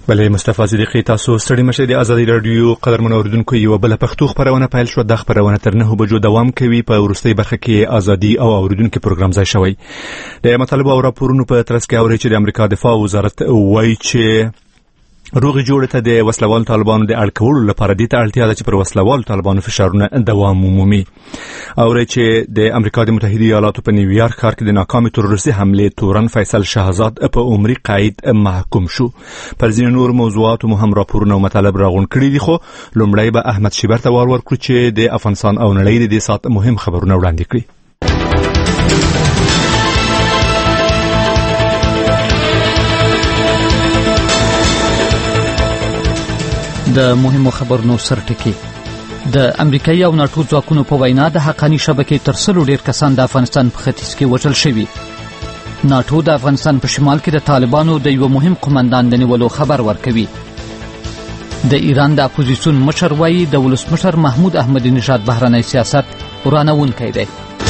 بله مصطفی صدیقی تاسو ستړي مشه د آزادي رادیو قدرمن اوریدونکو یو بل پښتو خبرونه پیل شو. د خبرونه تر 9 بجو دوام کوي. په ورستۍ برخه کې آزادي او اوریدونکو پروګرام ځای شوی. د مطالبه او راپورونو په ترڅ کې اوري چې د امریکا دفاع وزارت وایي چې روغې جوړې ته د وسلوال طالبانو د اړکولو لپاره دې ته اړتیا ده چې پر وسلوال طالبانو فشارونه دوام ومومي. اوري چې د امریکا د متحده ایالاتو په نیویارک ښار کې د ناکامې تروریستي حملې تورن فیصل شهزاد په عمري قید محکوم شو. پر ځینو نور موضوعاتو مو هم راپورونه او مطالب راغونډ کړي دي، خو لومړی به احمد شیبر ته ورکړو چې د افغانستان او نړۍ د دې سات مهم خبرونه وړاندې کړي. د مهمو خبرونو سرټکی. د امریکایي او ناتو ځواکونو په وینا د حقانی شبکې تر سلو ډیر کسان د افغانستان په ختیځ کې وژل شوي. ناتو د افغانستان په شمال کې د طالبانو د یو مهم قومندان د نیولو خبر ورکوي. د ایران د اپوزیسیون مشر وایي د ولسمشر محمود احمدی نژاد بهرنی سیاست ورانوونکی دی.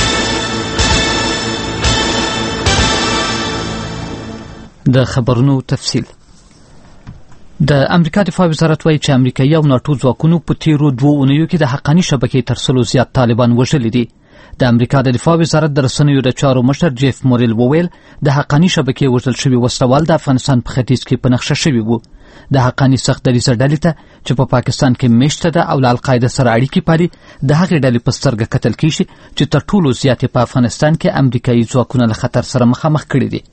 د خبرونو تفصیل. د امریکا دفاع وزارت وایي چې امریکایي او ناتو ځواکونو په تیرو 2 اونیو کې د حقانی شبکې تر سلو زیات طالبان وژلي دي. د امریکا د دفاع وزارت د رسنیو د چارو مشر جیف مورل وویل د حقانی شبکې وژل شوي وسلوال د افغانستان په ختیځ کې په نقشه شوي وو. د حقانی سخت دریځه ډلې ته چې په پاکستان کې میشته ده او له القاعده سره اړیکې پالي د هغې ډلې په سترګه کتل کیږي چې تر ټولو زیاتې په افغانستان کې امریکایي ځواکونه له خطر سره مخامخ کړي دي.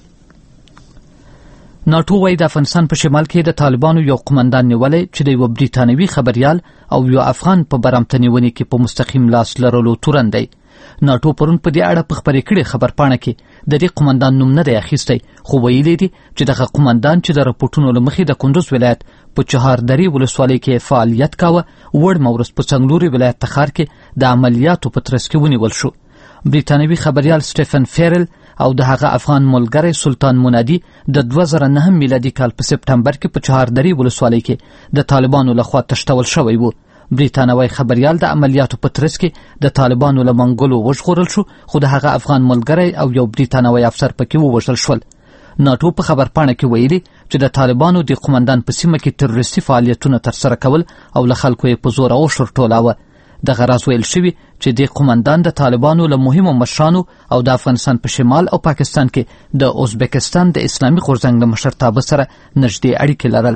ناتو وایي د افغانستان په شمال کې د طالبانو یو قومندان نیولی چې د یو بریتانوي خبریال او یو افغان په برمته نیونې کې په مستقیم لاس لرلو تورن دی. ناتو پرون په دې اړه په خبرې کړې خبرپاڼه کې د دې قومندان نوم نه دی اخیستی، خو ویلي دي چې دغه قومندان چې د راپورټونو له مخې د کندوز ولایت په چهاردرې ولسوالۍ کې فعالیت کاوه وړ مورس په څنګلوري ولایت تخار کې د عملیاتو په ترڅ کې ونیول شو. بریتانوي خبریال سټیفن فیرل او د هغه افغان ملګری سلطان منادي د 2009 میلادي کال په سپټمبر کې په چهاردرې ولسوالۍ کې د طالبانو لخوا تشتول شوی وو. بریتانوي خبریال د عملیاتو په ترڅ کې د طالبانو له منګولو وژغورل شو، خو د هغه افغان ملګری او یو بریتانوي افسر پکې ووژل شول. ناتو په خبرپاڼه کې ویلي چې د طالبانو د قومندان په سیمه کې تروریستي فعالیتونه ترسره کول او له خلکو یې په زور او شر ټولاوه. دغه راز ویل شوي چې د قومندان د طالبانو له مهمو مشرانو او د افغانستان په شمال او پاکستان کې د ازبکستان د اسلامي غورځنګ د مشرتابه سره نږدې اړیکې لرل.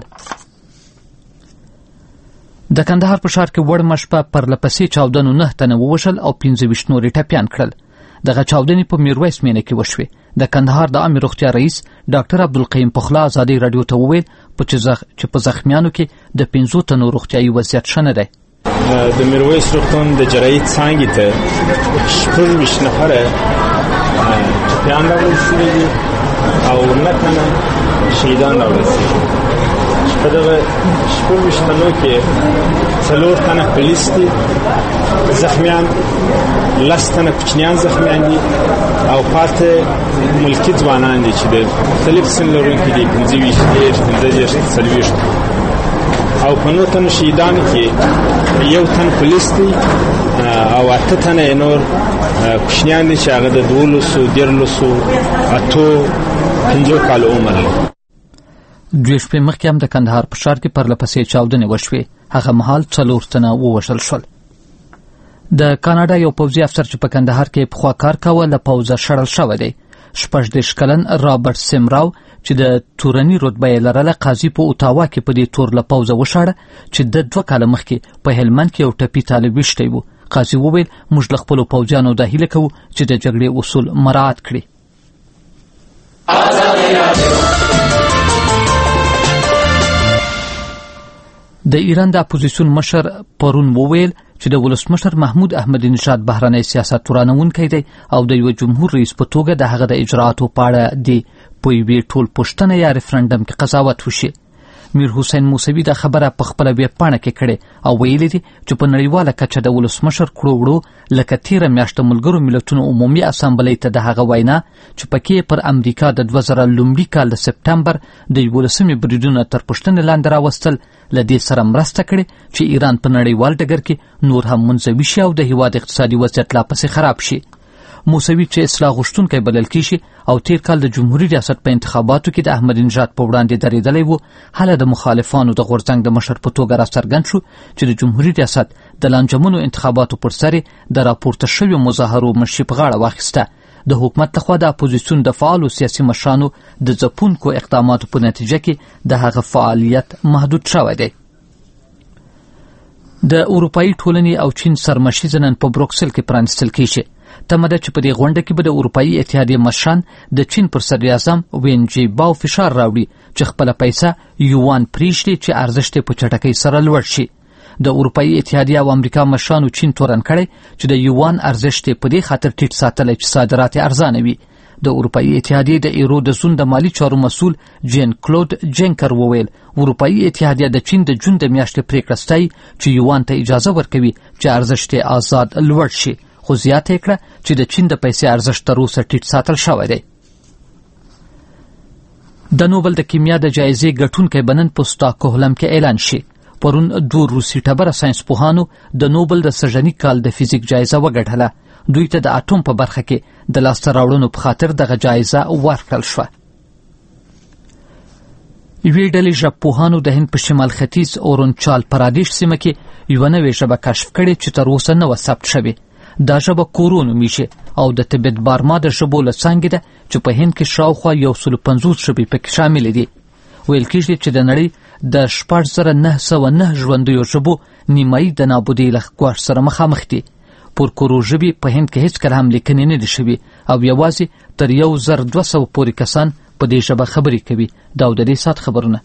د کندهار په ښار کې وړمه شپه پرلپسې چاودنو 9 تنه ووژل او 25 نور ټپیان کړل. دغه چاودنې په میرویس مینه کې وشوې. د کندهار د عامې روغتیا رئیس ډاکټر عبدالقیوم پخلا ازادي رادیو ته وویل چې په زخمیانو کې د 15 تنو روغتیایي وضعیت ښه نه دی. د میرویس روغتون د جراحي څانګې ته 26 نفره ټپیان راوړل شوي دي او 9 تنه شهیدان راوړل شوي دي. په دغه 26 تنو کې 4 تنه پولیس دي زخمیان، 10 تنه کوچنیان زخمیان دي او پاتې ملکي ځوانان دي چې د مختلف سن لرونکي دي 25 او په 9 تنو شهیدانو کې 1 تن پولیس دي او 8 تنه نور کوچنیان دي چې هغه د 12 کال عمر لري. 2 شپې مخکې هم د کندهار په ښار کې پرلپسې چاودنې وشوې. هغه مهال 4 تنه ووژل شول. د کاناډا یو پوځي افسر چې په کندهار کې پخوا کار کاوه له پوځه شړل شوی دی. 18 کلن رابرټ سیمراو چې د تورنی رتبه یې لرله قاضي په اوتاوا کې په دې تور له پوځه وشاړه چې د 2 کاله مخکې په هلمند کې یو ټپي طالب ویشتی وو. قاضي وویل موږ له خپلو پوځیانو دا هیله کوو چې د جګړې اصول مراعات کړي. د ایران د اپوزیسیون مشر پرون وویل چې د ولسمشر محمود احمدی نژاد بهرنی سیاست ورانوونکی دی او د یو جمهور رئیس په توګه د هغه د اجرااتو په اړه د پویوي ټول پوښتنه یا ریفرنډم کې قضاوت وشي. میر حسین موسوي د خبره په خپل ویب پاڼه کې کړې او ویلي دي چې په نړیواله کچه د ولسمشر کړو وړو لکه تیره میاشت ملګرو ملتونو عمومي اسامبلۍ ته د هغه وینا چې پکې پر امریکا د 2000 کال د سپټمبر د 11 بریدونو تر پوښتنې لاندې راوستل له دې سره مرسته کړې چې ایران په نړیوال ډګر کې نور هم منزوي شي او د هیواد اقتصادي وضعیت لا پسې خراب شي. موسوي چې اصلاح غوښتونکی بلل کیږي او تیر کال د جمهوریت ریاست په انتخاباتو کې د احمد نژاد په وړاندې درېدلی و، هله د مخالفانو د غورځنګ د مشر په توګه راڅرګند شو چې د جمهوریت ریاست د لانجمنو انتخاباتو پر سر د راپورته شویو مظاهرو مشري په غاړه واخیسته. د حکومت لخوا د اپوزیسیون د فعالو سیاسي مشرانو د ځپونکو اقداماتو په نتیجه کې د هغه فعالیت محدود شوی دی. د اروپایي ټولنې او چین سرمشریزه نن په بروکسل کې پرانیستل کیږي. تمه ده چې په دې غونډه کې به د اروپایي اتحادیې مشران د چین پر صدراعظم وین جیباو فشار راوړي چې خپله پیسه یوان پریږدي چې ارزښت په چټکۍ سره لوړ شي. د اروپایي اتحادیې او امریکا مشرانو چین تورن کړی چې د یوان ارزښت په دې خاطر ټیټ ساتلی چې صادرات ارزانه وي. د اروپایي اتحادیې د ایرو د زون د مالی چارو مسؤل جین کلود جنکر وویل اروپایي اتحادیه د چین د جون د میاشتې پریکړه ستایي چې یوان ته اجازه ورکوي چې ارزښت آزاد لوړ شي، خو زیاته یې کړه چې د چین د پیسې ارزښت تر اوسه ټیټ ساتل شوی دی. د نوبل د کیمیا د جایزې ګټونکی به نن په ستاکهولم کې اعلان شي. پرون 2 روسي ټبره ساینسپوهانو د نوبل د سږني کال د فزیک جایزه وګټله. دوی ته د اټوم په برخه کې د لاسته راوړنو په خاطر دغه جایزه ورکړل شوه. یوې ډلې ژبپوهانو د هند په شمال ختیځ اورونچال پرادیش سیمه کې یوه نوې ژبه کشف کړې چې تر اوسه نه وه ثبت شوې. دا ژبه کورو نومیږي او د تبت بارما د ژبو له څانګې ده چې په هند کې شاوخوا 150 ژبې پکې شاملې دي. ویل کېږي چې د نړۍ د 6909 ژوندیو ژبو نیمایي د نابودۍ له ګواښ سره مخامخ دي. پورکورو ژبې په هند کې هیڅکله هم لیکنې نه دي شوي او یوازې تر 1200 پورې کسان په دې ژبه خبرې کوي. دا د دې سات خبرونه.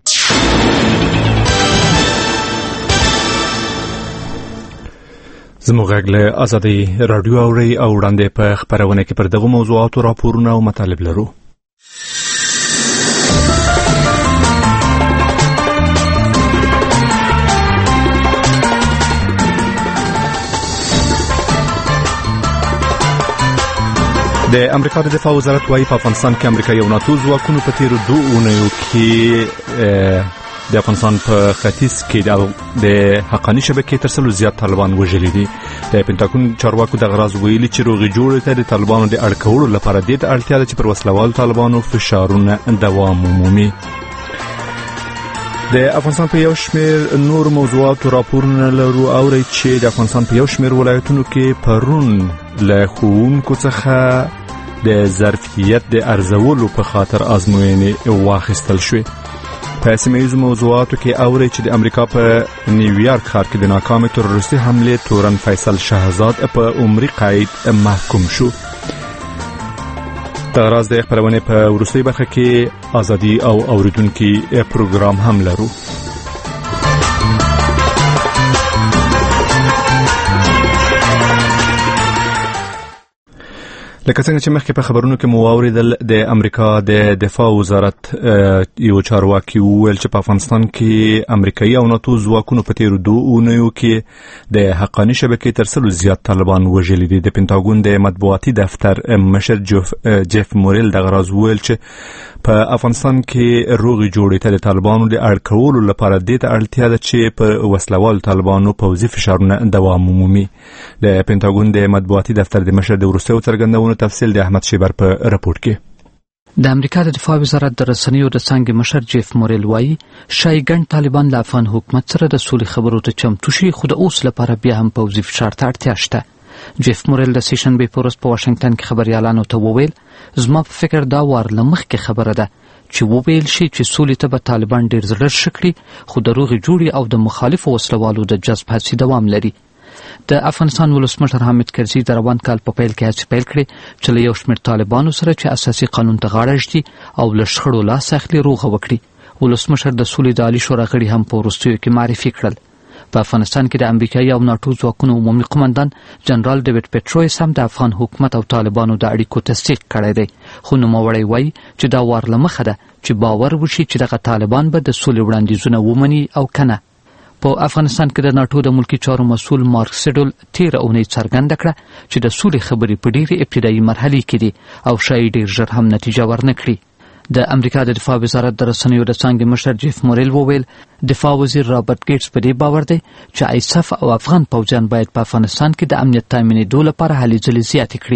زموږ غږ له آزادۍ راډیو اورئ او وړاندې په خپرونه کې پر دغو موضوعاتو راپورونه او مطالب لرو. د امریکا د دفاع وزارت وايي په افغانستان کې امریکایي او ناتو ځواکونو په تیرو 2 اونیو کې د افغانستان په ختیځ کې د حقاني شبکې تر 100 زیات طالبان وژلي دي. د پینټاګون چارواکو دغه راز ویلي چې روغې جوړې ته د طالبانو د اړکولو لپاره د اړتیا ده چې پر وسلوالو طالبانو فشارونه دوام ومومي. د افغانستان په یو شمېر نور موضوعاتو راپورونه لرو. اورئ چې د افغانستان په یو شمېر ولایتونو کې پرون له ښوونکو څخه د ظرفیت د ارزولو په خاطر ازموینې واخیستل شوې. په سیمه‌ییزو موضوعاتو کې اورئ چې د امریکا په نیویارک ښار کې د ناکامې تروریستي حملې تورن فیصل شهزاد په عمري قید محکوم شو. دا راز د خبرونه په وروستۍ برخه کې ازادي او اوریدونکو پروګرام هم لرو. لکه څنګه چې مخکې په خبرونو کې مو واوریدل د امریکا د دفاع وزارت یو چارواکي وویل چې په افغانستان کې امریکایي او ناتو ځواکونو په تیرو 2 اونیو کې د حقاني شبکې تر 100 زیات طالبان وژلي دي. د پینټاګون د مطبوعاتي دفتر مشر جیف مورل دغه راز وویل چې په افغانستان کې روغې جوړې ته د طالبانو د اړکولو لپاره د اړتیا ده چې په وسلوال طالبانو پوځي فشارونه دوام ومومي. د پینټاګون د مطبوعاتي دفتر د مشر د وروستیو څرګندونو تفصیل د احمد شیبر په راپور کې. د امریکا د دفاع وزارت د رسنیو د څانګې مشر جیف مورل وایي شایي ګڼ طالبان له افغان حکومت سره د سولې خبرو ته چمتو شي، خو د اوس لپاره بیا هم پوځي فشار ته اړتیا شته. جیف مورل د سیشنبې په ورځ په واشنگټن کې خبريالانو ته وویل زما په فکر دا وار له مخکې خبره ده چې وویل شي چې سولې ته به طالبان ډېر زړه ښه کړي، خو د روغې جوړې او د مخالفو وسلوالو د جذب هڅې دوام لري. د افغانستان ولسمشر حامد کرزي د روان کال په پیل کې هڅې پیل کړې چې له یو شمېر طالبانو سره چې اساسي قانون ته غاړه ږدي او له شخړو لاس اخلي روغه وکړي. ولسمشر د سولې د عالي شورا غړي هم په وروستیو کې معرفي کړل. په افغانستان کې د امریکایي او ناتو ځواکونو عمومي قومندان جنرال ډیوډ پیټرویس هم د افغان حکومت او طالبانو د اړیکو تصدیق کړی دی، خو نوموړی وایي چې دا وار له مخه ده چې باور وشي چې دغه طالبان به د سولې وړاندیزونه ومني او کنه. په افغانستان کې د ناتو د ملکی چارو مسؤل مارک سیډل تیر اونۍ څرګنده کړه چې د سولې خبرې په ډېرې ابتدایي مرحلې کې دي او شاید ډېر ژر هم نتیجه ورنکړي. د امریکا د دفاع وزارت د رسنیو د څانګې مشر جیف مورل وویل دفاع وزیر رابرټ ګیټس په دې باور دی چې آیساف او افغان پوځیان باید په افغانستان کې د امنیت تامینېدو لپاره هلې ځلې زیاتې کړي.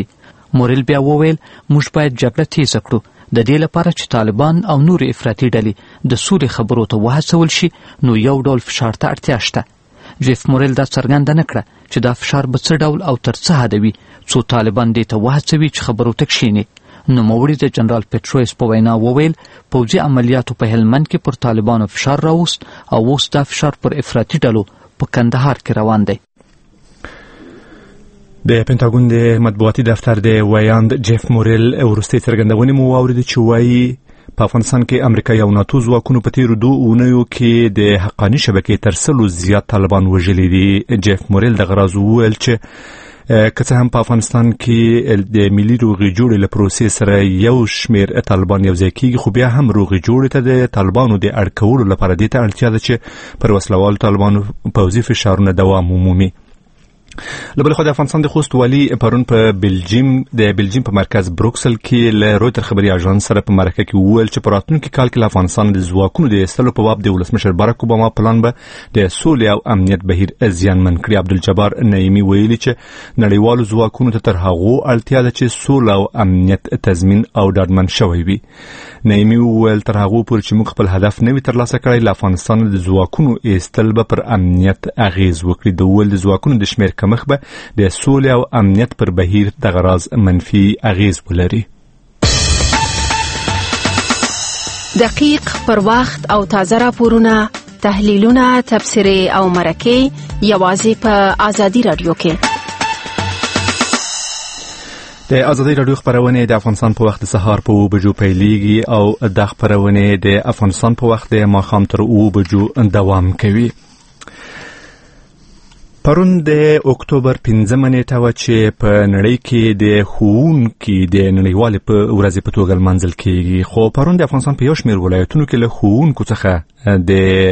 مورل بیا وویل موږ باید جګړه تیزه کړو د دې لپاره چې طالبان او نور افراطي ډلې د سولې خبرو ته وهڅول شي نو یو ډول فشار ته اړتیا شته. جیف مورل دا څرګنده نه کړه چې دا فشار به څه ډول او تر څه حده وي څو طالبان دې ته وهڅوي چې خبرو ته کښیني. نوموړي د جنرال پیټرویس په وینا وویل پوځي عملیاتو په هلمند کې پر طالبانو فشار راوست او اوس دا فشار پر افراطي ډلو په کندهار کې روان دی. د پنټاګون د مطبوعاتي دفتر د ویاند جیف مورل وروستۍ څرګندونې مو واورېدې چې وایي په افغانستان کې امریکا او ناتو ځواکونو په تیرو 2 اونیو کې د حقاني شبکې تر 100 زیات طالبان وژلي دي. جیف مورل د غراز وویل چې که څه هم په افغانستان کې د ملي روغې جوړې له پروسې سره یو شمېر طالبان یوځای کېږي خو بیا هم روغې جوړې ته د طالبانو د اړ کولو لپاره دې ته اړتیا ده چې پر وسلوالو طالبانو پوځي فشارونه دوام ومومي. له بلې خوا د افغانستان د خوست والي پرون په بلجیم په مرکز بروکسل کې له رویتر خبري اژانس سره په مرکه کې وویل چې په راتلونکي کال کې له افغانستان د ځواکونو د ایستلو په باب د ولسمشر باراک اوباما پلان به د سولې او امنیت بهیر زیانمن کړي. عبدالجبار نعیمي ویلي چې نړیوالو ځواکونو ته تر هغو اړتیا ده چې سوله او امنیت تضمین او ډاډمن شوی وي. نعیمي وویل تر هغو پورې چې موږ خپل هدف نه وي ترلاسه کړی له افغانستان د ځواکونو ایستل به پر امنیت اغیز وکړي. د ویل د ځواکونو د شمېر کمښت به د سولې او امنیت پر بهیر د غراز منفي اغیز ولري. دقیق پر وخت او تازه راپورونه، تحلیلونه، تبصرې او مرکې یوازې په آزادي رادیو کې. د آزادي رادیو خبرونه د افغانستان په وخت د سهار په 2 بجو پیلېږي او د خبرونه د افغانستان په وخت د ماښام تر 2 بجو دوام کوي. پرون د اکتوبر 15 نیټه و چې په نړۍ کې د ښوونکي د نړیوالې په ورځې په توګه لمانځل کېږي. خو پرون د افغانستان په یو شمېر ولایتونو کې له ښوونکو څخه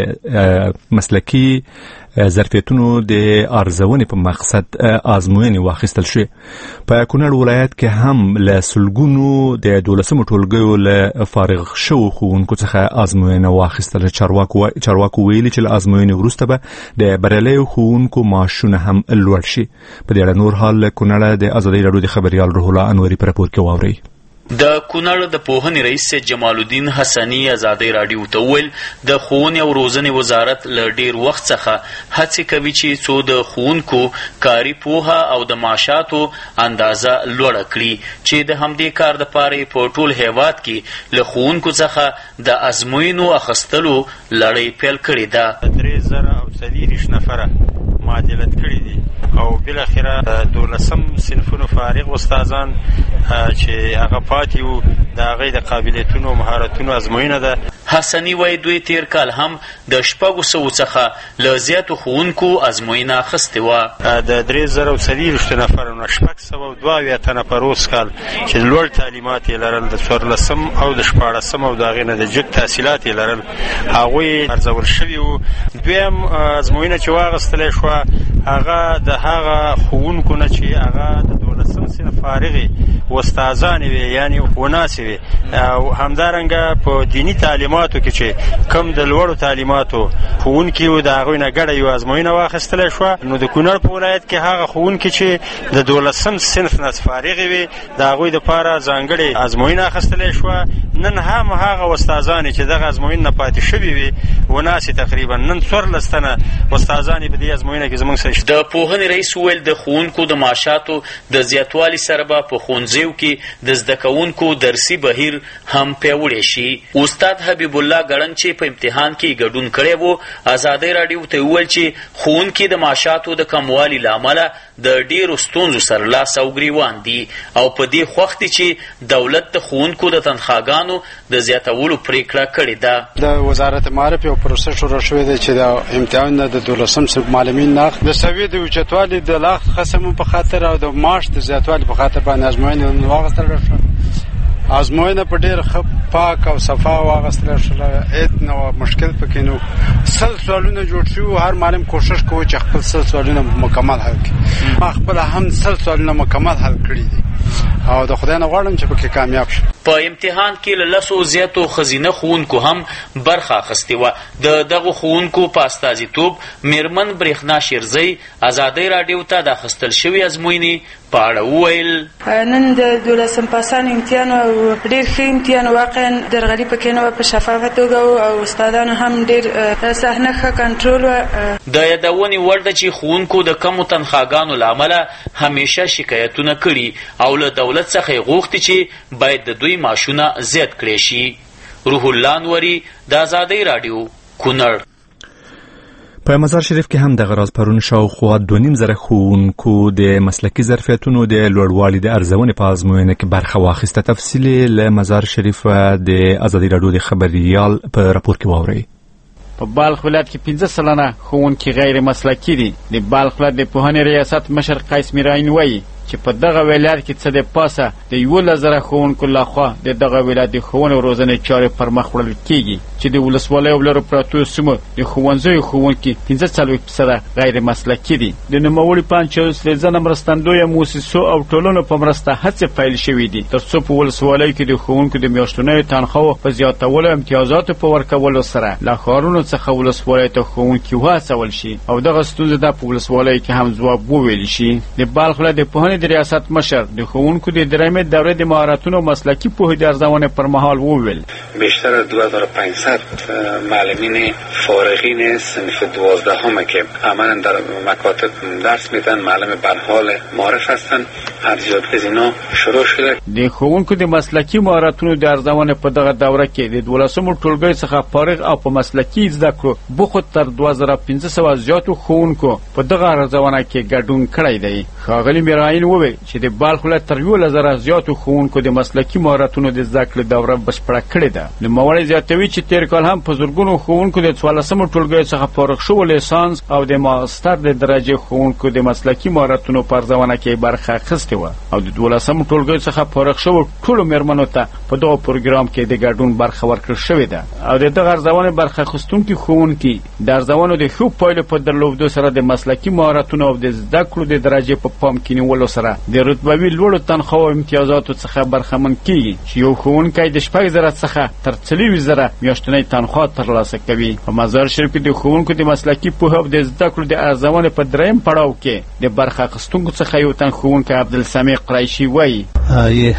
د مسلکي ظرفیتونو د ارزونې په مقصد ازموینې واخیستل شوې. په کونړ ولایت کې هم له سلګونو د 12 ټولګیو له فارغ شوو ښوونکو څخه ازموینه واخیستل. چارواکو ویلي چې له ازموینې وروسته به د بریالیو ښوونکو معاشونه هم لوړ شي. په دې اړه نور حال له کونړ د آزادي رادیو د خبريال روح الله انوري په راپور کې واورئ. د کونړ د پوهنې رئیس جمال الدین حسنی آزادي رادیو ته ویل د ښوونې او روزنې وزارت له ډیر وخت څخه هڅې کوي چې څو د ښوونکو کاري پوهه او د معاشاتو اندازه لوړه کړي چې د همدې کار دپاره په ټول هیواد کې له ښوونکو څخه د ازموینو اخیستلو لړۍ پیل کړې ده. 340 نفره معادلت کړي دي او بالاخره 12 صنفونو فارغ استادان چې هغه پاتې وو د هغې د قابلیتونو او مهارتونو ازموینه ده. حسني وایي دوی تیر کال هم د 600 څخه له زیاتو ښوونکو ازموینه اخیستې وه. د 340 نفرو نه 622 تنه په روز کال چې لوړ تعلیمات یې لرل، د 14 او د 14 او د هغې نه د جګ تحصیلات یې لرل، هغوی ارزول شوي وو. دویم ازموینه چې واخیستلی شوه هغه د هغه ښوونکو نه چې هغه د 12 صنف فارغې استادانې وي، یعنې وناسې وي، او همدارنګه په دیني تعلیماتو کې چې کم د لوړو تعلیماتو ښوونکي وو د هغوی نه ګډه یوه ازموینه واخیستلی شوه. نو د کونړ په ولایت کې هغه ښوونکي چې د 12 صنف نه فارغې وي د هغوی دپاره ځانګړې ازموینه اخیستلی شوه. نن هم هغه استادانې چې دغه ازموینې نه پاتې شوي وي وناسې تقریبا نن 14 تنه استادانې په دې ازموینه کې زموږ سره شته. د پوهنې رئیس وویل د ښوونکو د معاشاتو د زیاتوالي سره به په ښوونځیو کې د زده کوونکو درسي بهیر هم پیاوړی شي. استاد حبیب الله ګړن چې په امتحان کې ګډون کړی وو آزادۍ راډیو ته وویل چې ښوونکي د معاشاتو د کموالي له امله د ډېرو ستونزو سره لاس او ګریوان دي او په دې خوښ دي چې دولت د ښوونکو د تنخواګانو د زیاتولو پریکړه کړې ده. د وزارت معارف یو پروسه شروع شوې ده چې د امتحانونو د 12 صنف معلمین نه د سوي د اوچتوالي د لاغ خصم په خاطر او د معاش د زیاتوالي په خاطر باندې ازموینه واغستل شوه. ازموینه په ډېر پاک او صفا واغستل شوه، هیڅ نو مشکل پکې نو. 100 سوالونه جوړ شوي، هر معلم کوشش کوي چې خپل 100 سوالونه مکمل حل کړي. ما خپل هم 100 سوالونه مکمل حل کړي دي او د خدای نه غواړم چې پکې کامیاب شم. په امتحان کې له 10 زیاتو ښځینه ښوونکو هم برخه اخیستې وه. د دغو ښوونکو په استازیتوب میرمن برېښنا شیرزی ازادۍ راډیو ته د اخیستل شوې ازموینې په اړه وویل. نن د 12 پاسان امتحان او ډېر ښه امتحان واقعا درغلي پکې نه وه، په شفافه توګه او استادانو هم ډېر صحنه ښه کنټرول وه. د یادونې وړ ده چې ښوونکو د کمو تنخواګانو له امله همیشه شکایتونه کړي او له دولت څخه یې غوښتي چې باید د دوی معاشونه زیات کړی شي. روح الله انوري، د ازادۍ راډیو، کونړ. په مزار شریف کې هم دغه راز پرون شاوخوا 2.5 ښوونکو د مسلکي ظرفیتونو د لوړوالي د ارزونې په ازموینه کې برخه واخیسته. تفصیل له مزار شریف د ازادۍ راډیو د خبریال په راپور کې واورئ. په بالخ ولایت کې 15 سلنه ښوونکي غیر مسلکي دي. د بالخ ولایت د پوهنې ریاست مشر قیس میراین وایي چې په دغه ولایت کې څه د پاسه د 11,000 ښوونکو لخوا د دغه ولایت د ښوونې او روزنې چارې پر مخ وړل کېږي چې د ولسوالیو لرو پراتو سیمو د ښوونځیو ښوونکي 45% غیر مسلکي دي. د نوموړي په اند چې ځینې مرستندویه موسسو او ټولنو په مرسته هڅې پیل شوې دي تر څو په ولسوالیو کې د ښوونکو د میاشتنیو تنخواو په زیاتولو امتیازاتو په ورکولو سره له ښارونو څخه ولسوالیو ته ښوونکي وهڅول شي او دغه ستونزه د په ولسوالیو کې هم ځواب وویل شي. د بالخ ولایت د پوهنې د ریاست مشر د ښوونکو د درېیمې دورې د مهارتونو مسلکي پوهې د ارزونې پر مهال وویل بیشتر از 2500 معلمین فارغین صنف 12 که عملا در مکاتب درس میدن، معلم برحال معرف هستن، ارزیابی از اینا شروع شده. د ښوونکو د مسلکي مهارتونو د ارزونې په دغه دوره کې د 12 ټولګي څخه فارغ او په مسلکي زده کړو بخود تر 2500 زیاتو ښوونکو په دغه ارزونه کې ګډون کړی دی. ښاغلي میراین وویل چې د بالخ ولایت تر 1000 زیاتو ښوونکو د مسلکي مهارتونو د زده کړې دوره بشپړه کړې ده. نوموړی زیاتوي چې تېر کال هم په زرګونو ښوونکو د 14 ټولګي څخه فارغ شوو لیسانس او د ماستر د درجې ښوونکو د مسلکي مهارتونو په ارزونه کې برخه اخیستې وه او د 12 ټولګي څخه فارغ شوو ټولو میرمنو ته په دغه پروګرام کې د ګډون برخه ورکړل شوې ده او د دغه ارزونې برخه اخیستونکي ښوونکي د ارزونو د ښو پایلو په درلودو سره د مسلکي مهارتونو او د زده کړو د درجې په پام کې نیولو سره د رتبوي لوړو تنخوا او امتیازاتو څخه برخمن کیږي چې یو ښوونکی د 6,000 څخه تر 40,000 میاشتنۍ تنخوا ترلاسه کوي. په مزار شریف کې د ښوونکو د مسلکي پوهه او د زده کړو د ارزونې په درېیم پړاو کې د برخه اخیستونکو څخه یو تن ښوونکی عبدالسمیع قریشي وایي این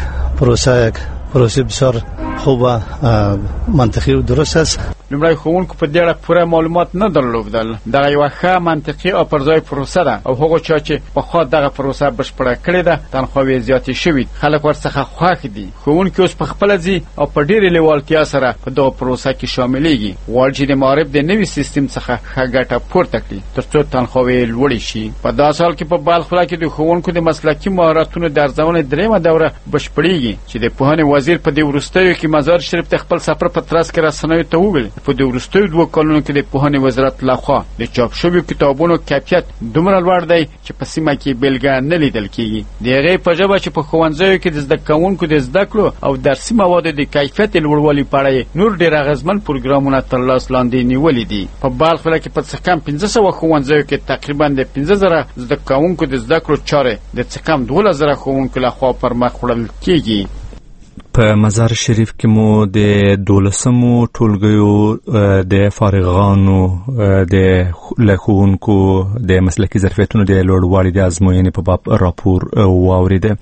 پروسه بسیار خوب و منطقی و درست است. لومړی ښوونکو په دې اړه پوره معلومات نه درلودل. دغه یوه ښه منطقي او پر ځای پروسه ده او هغو چا چې پخوا دغه پروسه بشپړه کړې ده تنخواوې زیاتې شوي، خلک ورڅخه خوښ دي. ښوونکي اوس په خپله ځي او په ډېرې لیوالتیا سره په دغه پروسه کې شاملېږي، غواړي چې د معارف د نوي سیستم څخه ښه ګټه پورته کړي تر څو تنخواوې لوړې شي. په داسې حال کې په بالخ ولایت کې د ښوونکو د مسلکي مهارتونو د ارزونې درېیمه دوره بشپړېږي چې د پوهنې وزیر په دې وروستیو کې مزار شریف ته خپل سفر په ترڅ کې رسنیو ته وویل په دې وروستیو 2 کلونو کې د پوهنې وزارت لخوا د چاپ شویو کتابونو کیفیت دومره لوړ دی چې په سیمه کې بېلګه نه لیدل کېږي. د هغې په ژبه چې په ښوونځیو کې د زده کوونکو د زده کړو او درسي موادو د کیفیت لوړوالي په اړه نور ډېر اغېزمن پروګرامونه تر لاس لاندې نیولي دي. په بالخ ولایت کې په څه کم 1500 ښوونځیو کې تقریبا د 15,000 زده کوونکو د زده کړو چارې د څه کم 12,000 ښوونکو لخوا پر مخ وړل کېږي. په مزار شریف کې مو د 12 ټولګیو د فارغانو د ښوونکو د مسلکي ظرفیتونو د لوړوالي د ازموینې په باب راپور واورېده.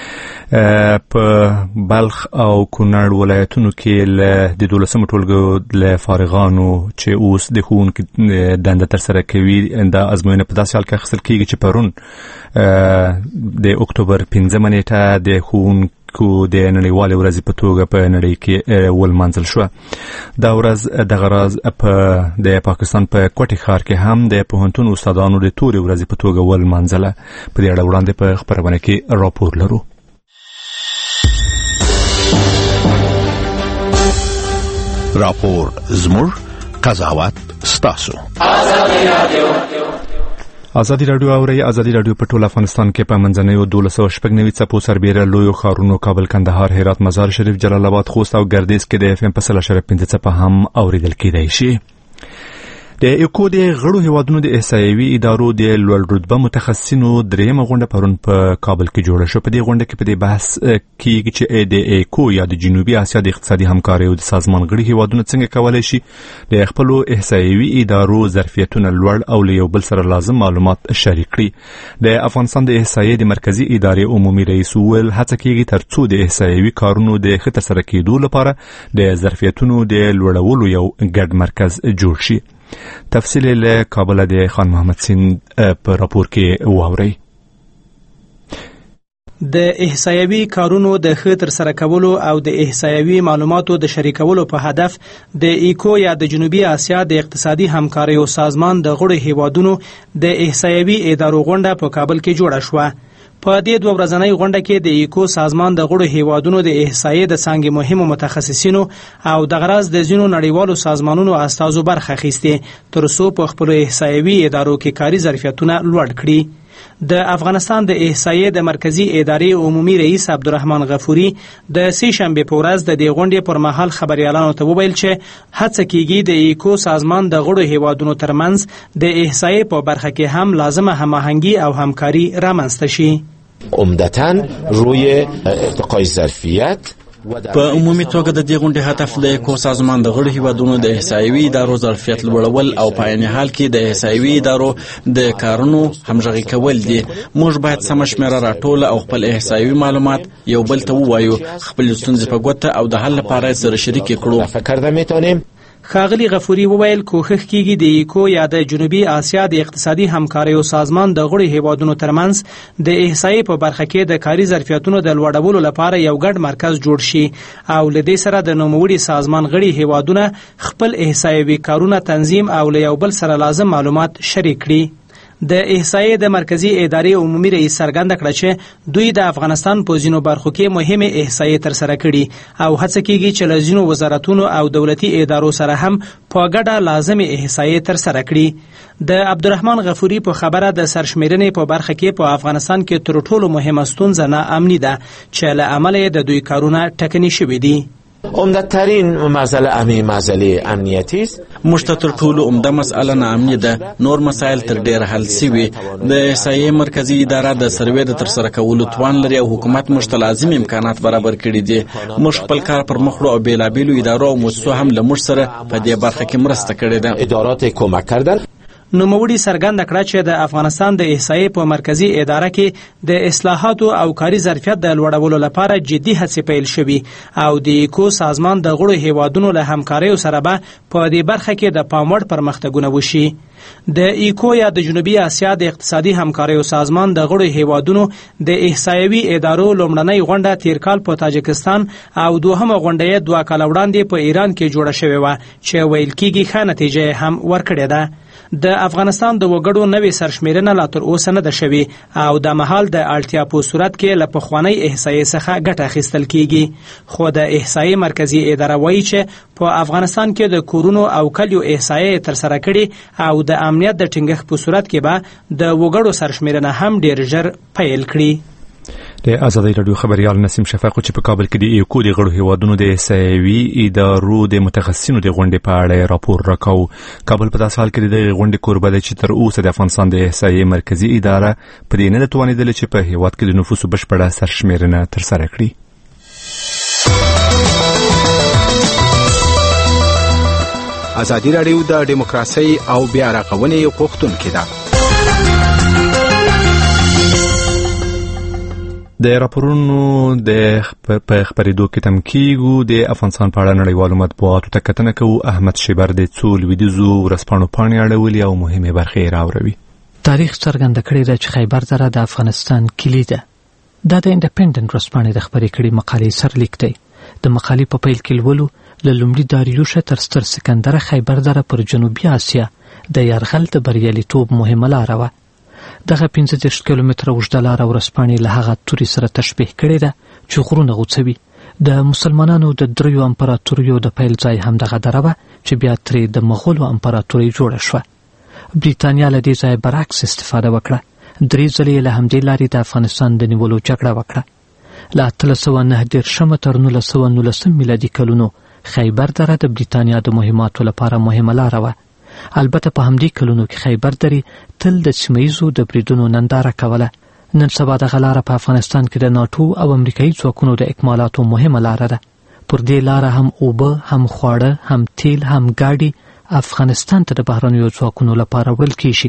په بلخ او کونړ ولایتونو کې د 12 ټولګیو د فارغانو چې اوس د ښوونکي دنده ترسره کوي د ازموینې په داسې حال کې اخیستل کېږي چې پرون د اکتوبر 15 نیټه د ښوونکو د نړیوالې ورځې په توګه په نړۍ کې ولمانځل شوه. دا ورځ دغه راز د پاکستان په کوټې ښار کې هم د پوهنتون استادانو د تورې ورځې په توګه ولمانځله. په دې اړه وړاندې په خپرونه کې راپور لرو. راپور زموږ، قضاوت ستاسو. ازادي راډیو اوري. ازادي راډیو په ټول افغانستان کې په منځنیو 1296 څپو سربېره لویو ښارونو کابل، کندهار، هرات، مزار شریف، جلال آباد، خوست او ګردیز کې د FM په 100.5 څپه هم اوریدل کېدای شي. د ایکو د غړو هیوادونو د احصایوي ادارو د لوړ رتبه متخصصینو درېیمه غونډه پرون په کابل کې جوړه شوه. په دې غونډه کې په دې بحث کېږي چې د ایکو یا د جنوبي اسیا د اقتصادي همکارۍ د سازمان غړي هیوادونه څنګه کولی شي د خپلو احصایوي ادارو ظرفیتونه لوړ او له یو بل سره لازم معلومات شریک کړي. د افغانستان د احصایې د مرکزی ادارې عمومي رئیس وویل هڅه کېږي ترڅو د احصایوي کارونو د ښه ترسره کېدو لپاره د ظرفیتونو د لوړولو یو ګډ مرکز جوړ شي. تفصیل له کابل د خان محمد سین په راپور کې واوري. د احصایوي کارونو د ښه ترسره کولو او د احصایوي معلوماتو د شریکولو په هدف د ایکو یا د جنوبي اسیا د اقتصادي همکارۍ سازمان د غړو هیوادونو د احصایوي ادارو غونډه په کابل کې جوړه شوه. په دې دوه ورځنۍ غونډه کې د ایکو سازمان د غړو هیوادونو د احصایې د څانګې مهمو متخصصینو او د غرض د ځینو نړیوالو سازمانونو استازو برخه اخیستې ترڅو په خپل احصایوي ادارو کې کاري ظرفیتونه لوړ کړي. د افغانستان د احصایې د مرکزی ادارې عمومي رئیس عبدالرحمن غفوري د سې شنبې په ورځ د دې غونډې پر مهال خبريالانو ته وویل چې هڅه کیږي د ایکو سازمان د غړو هیوادونو ترمنځ د احصایې په برخه کې هم لازمه هماهنګي او همکاري رامنځته شي. عمدتاً روی ارتقای ظرفیت په عمومي توګه د دې غونډې هدف د ایکو سازمان د غړو هیوادونو د احصایوي ادارو ظرفیت لوړول او په عین حال کې د احصایوي ادارو د کارونو همغږي کول دي. موږ باید سم شمیره راټول او خپل احصایوي معلومات یو بل ته ووایو، خپل ستونزې په ګوته او د حل لپاره سره شریک کړو. فکر میتونیم ښاغلي غفوري وویل کوښښ کیږي د ایکو یا د جنوبي اسیا د اقتصادي همکارۍ سازمان د غړو هیوادونو ترمنځ د احصایې په برخه کې د کاري ظرفیتونو د لوړولو لپاره یو ګډ مرکز جوړ شي او لدې سره د نوموړي سازمان غړي هیوادونه خپل احصایوي کارونه تنظیم او له یو بل سره لازم معلومات شریک کړي. د احصایې د مرکزی ادارې عمومي رئیس څرګنده کړه چې دوی د افغانستان په ځینو برخو کې مهمه احصایې ترسره کړي او هڅه کوي چې له ځینو وزارتونو او دولتي ادارو سره هم په ګډه لازمه احصایې ترسره کړي. د عبدالرحمن غفوري په خبره د سرشمیرنې په برخه کې په افغانستان کې تر ټولو مهمه ستونزه ناامني ده چې له امله د دوی کارونه ټکني شوي دي. عمدترین مسئله امنیتی است. موږ ته تر ټولو عمده مسئله ناامني ده. نور مسایل تر ډیره حل شوي. د احصایې مرکزی اداره د سروې د ترسره کولو توان لري او حکومت موږ ته لازم امکانات برابر کړي دي. موږ خپل کار پر مخ وړو او بیلابیلو ادارو او مؤسسو هم له موږ سره په دې برخه کې مرسته کړې ده. ادارات کمک کردن. نوموړي څرګنده کړه چې د افغانستان د احصایې په مرکزی اداره کې د اصلاحاتو او کاري ظرفیت د لوړولو لپاره جدي هڅې پیل شوي او د ایکو سازمان د غړو هیوادونو له همکاریو سره به په دې برخه کې د پام وړ پرمختګونه وشي. د ایکو یا د جنوبي اسیا د اقتصادي همکاریو سازمان د غړو هیوادونو د احصایوي ادارو لومړنۍ غونډه تیر کال په تاجکستان او دوهمه غونډه یې 2 کال وړاندې په ایران کې جوړه شوې وه چې ویل کېږي ښه نتیجه هم ورکړې ده. د افغانستان د وګړو نوې سرشمیرنه لا تر اوسه نه ده شوې او د مهال د اړتیا په صورت کې له پخوانۍ احصایې څخه ګټه اخیستل کیږي. خو د احصایې مرکزی اداره وایي چې په افغانستان کې د کورونو او کلیو احصایې ترسره کړي او د امنیت د ټینګښت په صورت کې به د وګړو سرشمیرنه هم ډیر ژر پیل کړي. د ازادي رادیو خبريال نسیم شفاق چې په کابل کې د ایکو د غړو هیوادونو د احصایوي ادارو د متخصصینو د غونډې په اړه راپور راکاو. کابل په داسې حال کې د غونډې کوربه دی چې تر اوسه د افغانستان د احصایې مرکزی اداره په دې نه توانیدله چې په هیواد کې د نفوسو بشپړه سرشمیرنه ترسره کړي. ازادي رادیو د دیموکراسي او بیا رغونې غوښتونکې ده. د راپورونو د خبرېدو کې تم کېږو د افغانستان په اړه نړیوالو مطبوعاتو ته کتنه کوو. احمد شیبر د څو لویدیځو ورځپاڼو پاڼې اړولي او مهمې برخې یې راوړوي. تاریخ څرګنده کړې ده چې خیبر دره د افغانستان کلي ده. دا د انډیپندنت ورځپاڼې د خبرې کړې مقالې سرلیک دی. د مقالې په پیل کې لولو له لومړي داریوشه تر ستر سکندره خیبر دره پر جنوبي اسیا د یرغل د بریالیتوب مهمه لاره وه. دغه 15 کیلومتره اوږده لاره ورځپاڼې له هغه تورې سره تشبیه کړې ده چې غرونه غوڅوي. د مسلمانانو د 3 امپراتوریو د پیل ځای هم دغه دره وه چې بیا ترې د مغولو امپراتورۍ جوړه شوه. بریتانیا له دې ځایه برعکس استفاده وکړه. 3 ځلې له همدې لارې د افغانستان د نیولو جګړه وکړه. له 1809 تر 1919 میلادي کلونو خیبر دره د بریتانیا د مهماتو لپاره مهمه لاره وه. البته په همدې کلونو کې خیبر درې تل د سیمهیزو د بریدونو ننداره کوله. نن سبا دغه لاره په افغانستان کې د ناټو او امریکایي ځواکونو د اکمالاتو مهمه لاره ده. پر دې لاره هم اوبه، هم خواړه، هم تیل، هم ګاډي افغانستان ته د بهرنیو ځواکونو لپاره وړل کیږي.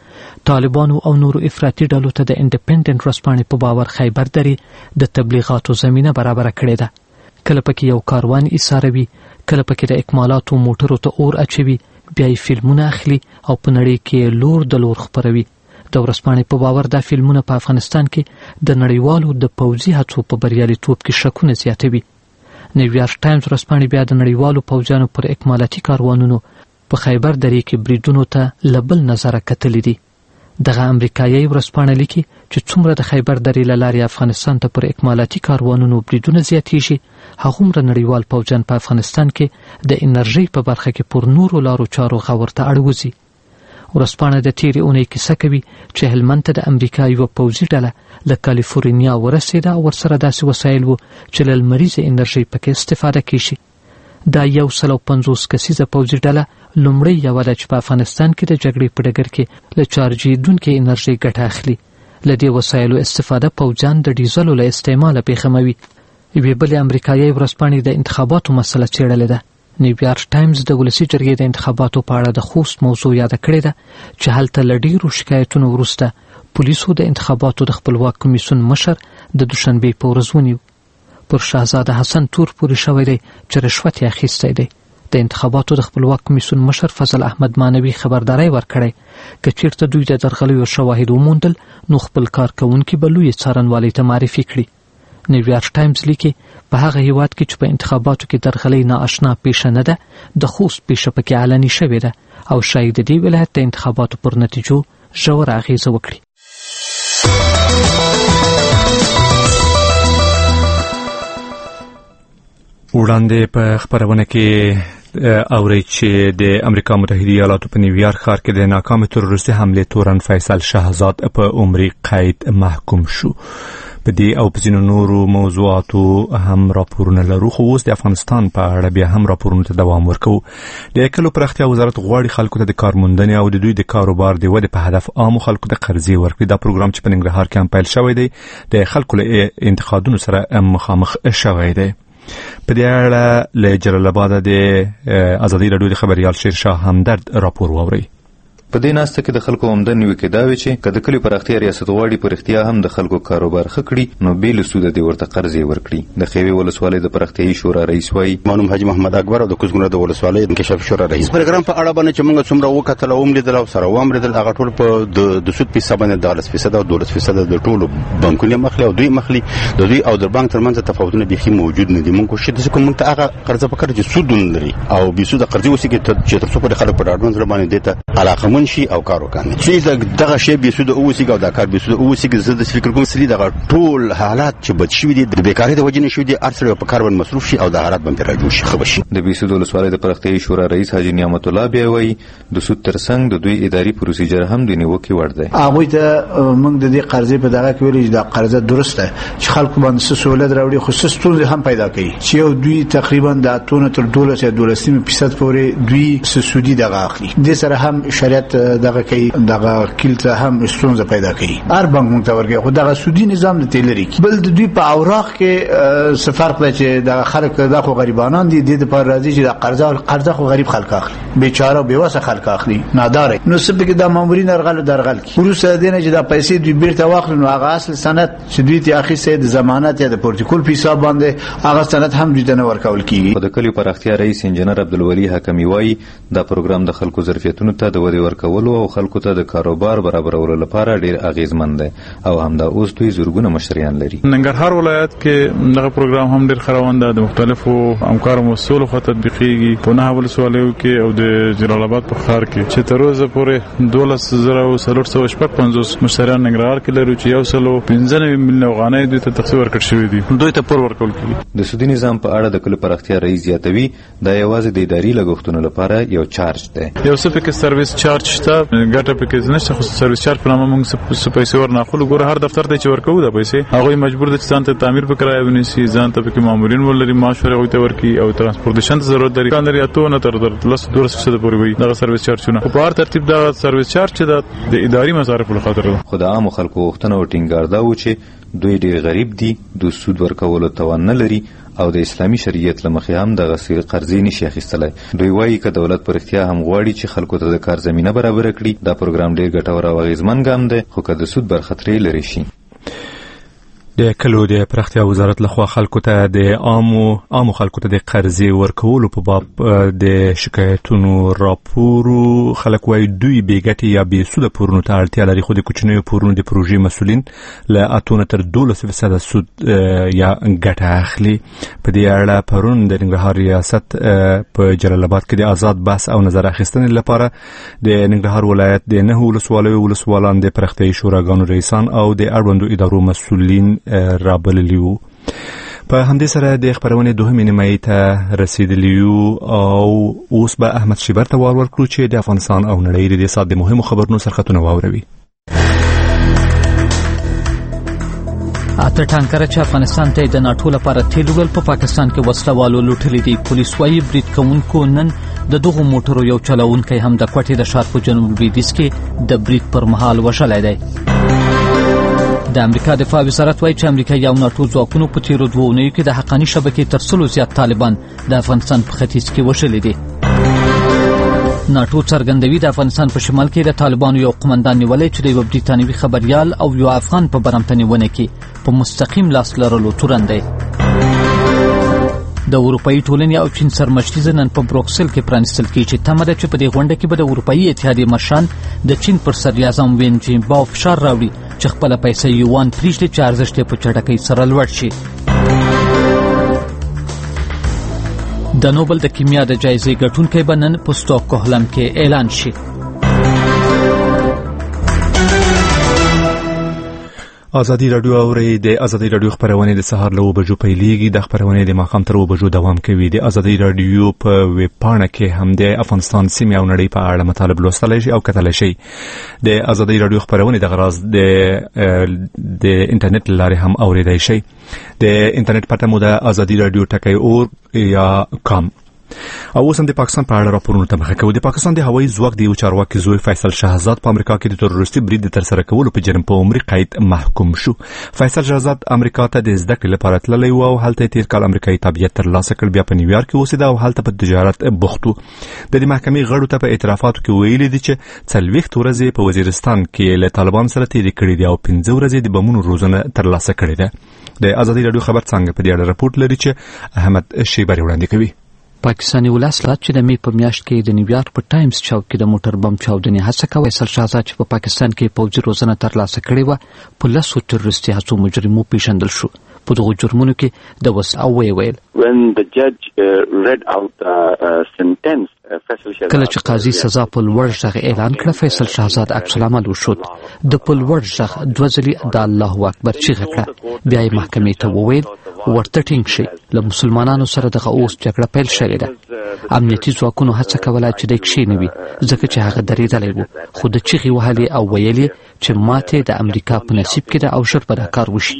طالبانو او نورو افراطي ډلو ته د انډیپندنت ورځپاڼې په باور خیبر درې د تبلیغاتو زمینه برابره کړې ده. کله پکې یو کاروان ایساروي، کله پکې د اکمالاتو موټرو ته اور اچوي، بیا یې فلمونه اخلي او په نړۍ کې لور د لور خپروي. د ورځپاڼې په باور دا فلمونه په افغانستان کې د نړیوالو د پوځي هڅو په بریالیتوب کې شکونه زیاتوي. نیویارک ټایمز ورځپاڼې بیا د نړیوالو پوځیانو پر اکمالاتي کاروانونو په خیبر درې کې بریدونو ته له بل نظره کتلي دي. دغه امریکایي ورځپاڼه لیکي چې څومره د خیبر درې له لارې افغانستان ته پر اکمالاتي کاروانونو بریدونه زیاتېږي، هغومره نړیوال پوځیان په افغانستان کې د انرژۍ په برخه کې پر نورو لارو چارو غور ته اړوځي. ورځپاڼه د تېرې اونۍ کیسه کوي چې هلمند ته د امریکا یوه پوځي ډله له کالیفورنیا ورسېده او ورسره داسې وسایل وو چې له لمریزې انرژۍ پکې استفاده کیږي. دا 150 کسیزه پوځي ډله لومړی یوه ده چې په افغانستان کې د جګړې په ډګر کې له چارجېدونکې انرژۍ ګټه اخلي. له دې وسایلو استفاده پوځیان د ډیزلو له استعماله بېخموي. یوې بلې امریکایي ورځپاڼې د انتخاباتو مسله څېړلې ده. نیویارک ټایمز د ولسي جرګې د انتخاباتو په اړه د خوست موضوع یاده کړې ده چې هلته له ډېرو شکایتونو وروسته پولیسو د انتخاباتو د خپلواک کمیسیون مشر د دوشنبې په ورځ ونیو. پر شهزاده حسن تور پورې شوی دی چې رشوت یې اخیستی دی. د انتخاباتو د خپلواک کمیسیون مشر فضل احمد مانوي خبرداری ورکړی که چیرته دوی د درغلیو شواهد وموندل نو خپل کارکوونکي به لویې څارنوالۍ ته معرفي کړي. نیویارک ټایمز لیکي په هغه هیواد کې چې په انتخاباتو کې درغلۍ نااشنا پیښه نه ده، د خوست پیښه پکې علني شوې ده او شاید د دې ولایت د انتخاباتو پر نتیجو ژوره اغیزه وکړي. وړاندې په خبرونه کې اوري چې د امریکا متحده ایالاتو په نیویارک ښار کې د ناکام تروریستي حملې تورن فیصل شهزاد په عمري قید محکوم شو. په دې او په ځینو نورو موضوعاتو هم راپورونه لرو، خو اوس د افغانستان په اړه بیا هم راپورونو ته دوام ورکوو. د کلو پراختیا وزارت غواړي خلکو ته د کارموندنې او د دوی د کاروبار د ودې په هدف عامو خلکو ته قرضې ورکړي. دا پروګرام چې په ننګرهار کې هم پیل شوی دی د خلکو له انتقادونو سره مخامخ شوی دی. په دې اړه له جلال آباد د ازادي راډیو د خبريال شیرشاه همدرد راپور واوري. په دې ناسته کې د خلکو عمدن وی کېدا وی چې کله کلی پراختیا ریاست غواړي پراختیا هم د خلکو کاروبار خکړي نو بیل سود دی ورته قرضې ورکړي. د خیوي ولسوالۍ د پراختیاي شورا رئیس وای مانوم حاجی محمد اکبر او د کوزګونو د ولسوالۍ انکشاف شورا رئیس پروګرام په اړه باندې چې موږ څومره وکتل او لیدل او سره وامریدل هغه ټول په د سود په حساب باندې 10% او 12% د ټولو بانکونو مخلي او دوی مخلي د دوی او د بانک ترمنځ تفاوتونه بيخي موجود نه دي. موږ کوشش کوو موږ ته هغه قرضه پکړو چې سود لري او به سود قرضې وسیږي چې تر څو په خلک په اړوند ځل باندې دته علاقمن شي او کار وکړي. چې دغه شی به سود اوسېږي او دا کار به سود اوسېږي. زه د فکر کوم سړي دغه ټول حالات چې بد شوي دي د بیکارۍ د وجې نه شوي دي ارسل په کار باندې مصروف شي او د حالات باندې راجو شي خبر شي. د بي سود ولسوالۍ د پراختیاي شورا رئیس حاجی نعمت الله بیا وایي د سود ترڅنګ د دوی اداري پروسیجر هم د نیوکې وړ دی. هغه ته موږ د دې قرضې په دغه کې ویل چې دا قرضه درسته چې خلکو باندې سہولت راوړي، خصوص ټول هم پیدا کوي چې یو دوی تقریبا د اتونه تر 12% پورې دوی سودی دغه اخلي. د سره هم شریعت دغه کوي دغه ته هم ستونزه پیدا کوي. هر بانک متورګي خو دغه سودی نظام د تیلري بل د دوی په اوراق کې سفر کړی چې د خلک د خو غریبانان دي د پر راځي چې د قرضه خو غریب خلک اخلي، بیچاره او بیوسه خلک اخلي، نادار نو سبب کې د مامورین درغل کی پروسه دینه چې د پیسې دوی بیرته واخلي نو هغه اصل سند چې دوی ته اخیسته د ضمانت یا د پروتوکول په حساب باندې هغه سند هم دوی ته نه ورکول کیږي. د کلیو پراختیا رئیس انجنیر عبدالولي حکمی وایي دا پروګرام د خلکو ظرفیتونو ته د ودې ورکولو او خلکو ته د کاروبار برابرولو لپاره ډیر اغیزمند دی او همدا اوس دوی زورګونه مشتریان لري. ننګرهار ولایت کې دغه پروګرام هم ډیر خروند د مختلفو همکارو مسولو خو تطبیقیږي په نه ولسوالیو کې او د جلال آباد په ښار کې چې تر اوسه پورې 12,350 مشتریان ننګرهار کې لري چې 115 میلیون افغانۍ دوی ته تقسیم ورکړل شوی دي. دوی ته پور ورکول کیږي. د سودي نظام په اړه د کل پراختیا رئیس زیاتوي دا یوازې د اداري لګښتونو لپاره یو چارج دی. یو څه پکې سرویس چارج چارج شته ګټه پکې نشته خو سرویس چارج په نامه موږ څه پیسې ورناخلو ګوره هر دفتر ته چې ورکو د پیسې هغه مجبور دي چې ځان ته تعمیر وکړای ونیسي ځان ته پکې مامورین ولري معاش ورغوي ته ورکی او ترانسپورټیشن ته ضرورت لري کاندري اتو نه تر 12% پورې وي دا سرویس چارجونه په هر ترتیب دا سرویس چارج د اداري مصارفو لپاره ده خو د عام خلکو وختونه او ټینګار دا و چې دوی ډیر غریب دي د سود ورکولو توان نه لري او د اسلامي شریعت لمخې هم د غسیل قرضې نشي اخیستلای دوی وایي چې دولت پر اختیار هم غواړي چې خلکو ته د کار زمينه برابر کړي دا پروګرام ډیر ګټور او اغیزمن ګام دی خو که د سود برخطرې لري شي د کلو د پراختیا وزارت لخوا خلکو ته د عامو خلکو ته د قرضې ورکولو په باب د شکایتونو راپورو خلک وایي دوی بیګټې یا بې سوده پورونو ته اړتیا لري خو د کوچنیو پورونو د پروژې مسؤلین له 8 تر 12% سود یا ګټه اخلي په دې اړه پرون د ننګرهار ریاست په جلال آباد کې د آزاد بحث او نظر اخیستنې لپاره د ننګرهار ولایت د 9 ولسوالان د پراختیایي شوراګانو رئیسان او د اړوندو ادارو مسؤلین رابللی وو په همدې سره د خبرونې دوهمې نیمایي ته رسیدلی یو او اوس به احمد شیبر ته وار ورکړو چې د افغانستان او نړۍ د سات د مهمو خبرونو سرخطونه واوروي اته ټانکر چې افغانستان ته د ناټو لپاره تیل وړل په پاکستان کې وسلوالو لوټلي دي پولیس وايي برید کوونکو نن د دغه موټرو یو چلوونکی هم د کوټې د ښار په جنوب لویدیځ کې د برید پر مهال وژلی دی د امریکا دفاع وزارت وايي چې امریکا یو ناټو ځواکونو په تیرو 2 اونیو کې د حقاني شبکې تر 100 زیات طالبان د افغانستان په ختیځ کې وژلي دي ناټو څرګندوي د افغانستان په شمال کې د طالبانو یو قومندان نیولې چې د یو بریتانوي خبريال او یو افغان په برمتنیونه کې په مستقیم لاس لرلو تورن دی د اروپאי ټولنې او چین سرمشري نن په بروکسل کې پرانستل کیږي چې تمه ده چې په دې غونډه کې به د اروپאי اتحادیې مشران د چین پر صدر اعظم وین جینباو فشار راوړي چې خپل پیسې یوان پریږدي چې ارزښت په چټکۍ سره لوړ شي د نوبل د کیمیا د جایزې ګټونکی به نن په سټاکهولم کې اعلان شي ازادي رادیو اوري د ازادي رادیو خبرونه د سهار له بجو پیلېږي د خبرونه د ماخام تر بجو دوام کوي د ازادي رادیو په ویب پاڼه کې هم د افغانستان سیمه او نړۍ په اړه مطالب لوستل شي او کتل شي د ازادي رادیو خبرونه د غراض د انټرنیټ لارې هم اوریدای شي د انټرنیټ پته مو د ازادي رادیو ټکی یا کام او اوس هم د پاکستان په اړه راپورونه تمخه کوي د پاکستان د هوایي ځواک د یو چارواکي زوی فیصل شهزاد په امریکا کې د تروریستي برید تر سره کولو په جرم په عمري قید محکوم شو فیصل شهزاد امریکا ته د زده کړې لپاره تللی و او هلته تیر کال امریکایي تابعیت ترلاسه کړ بیا په نیویارک کې اوسېده او هلته په تجارت بوختو د دې محکمې غړو ته په اعترافاتو کې ویلي دي چې 40 ورځې په وزیرستان کې له طالبان سره تېرې کړې دي او 15 ورځې د بمونو روزنه ترلاسه کړې ده د ازادي رادیو خبر څنګه په دې اړه راپورټ لري چې احمد شیبر وړاندې کوي پاکستاني ولسمشر چې د می په میاشت کې د نیویارک په ټایمز چوک کې د موټر بم چاودنې هڅه کوي فیصل شهزاد چې په پاکستان کې پوځي روزنه ترلاسه کړې و په لاسو تروریستي هڅو مجرمو پیژندل شو په دغه جرمونو کې د وس او ویل کله چې قاضي سزا په لوړ ژغ اعلان کړ فیصل شهزاد عکس العمل وشود د په لوړ ژغ دوزلی د الله اکبر چیغه کړه بیا یې محکمې ته وویل ورته ټینګ شي له مسلمانانو سره دغه اوس جګړه پیل شوې ده امنیتي ځواکونو هڅه کوله چې د کښینوي ځکه چې هغه درېدلی و خو د چیغې وهلې او ویلې چې ماته د امریکا په نصیب کې ده او ژر به دا کار وشي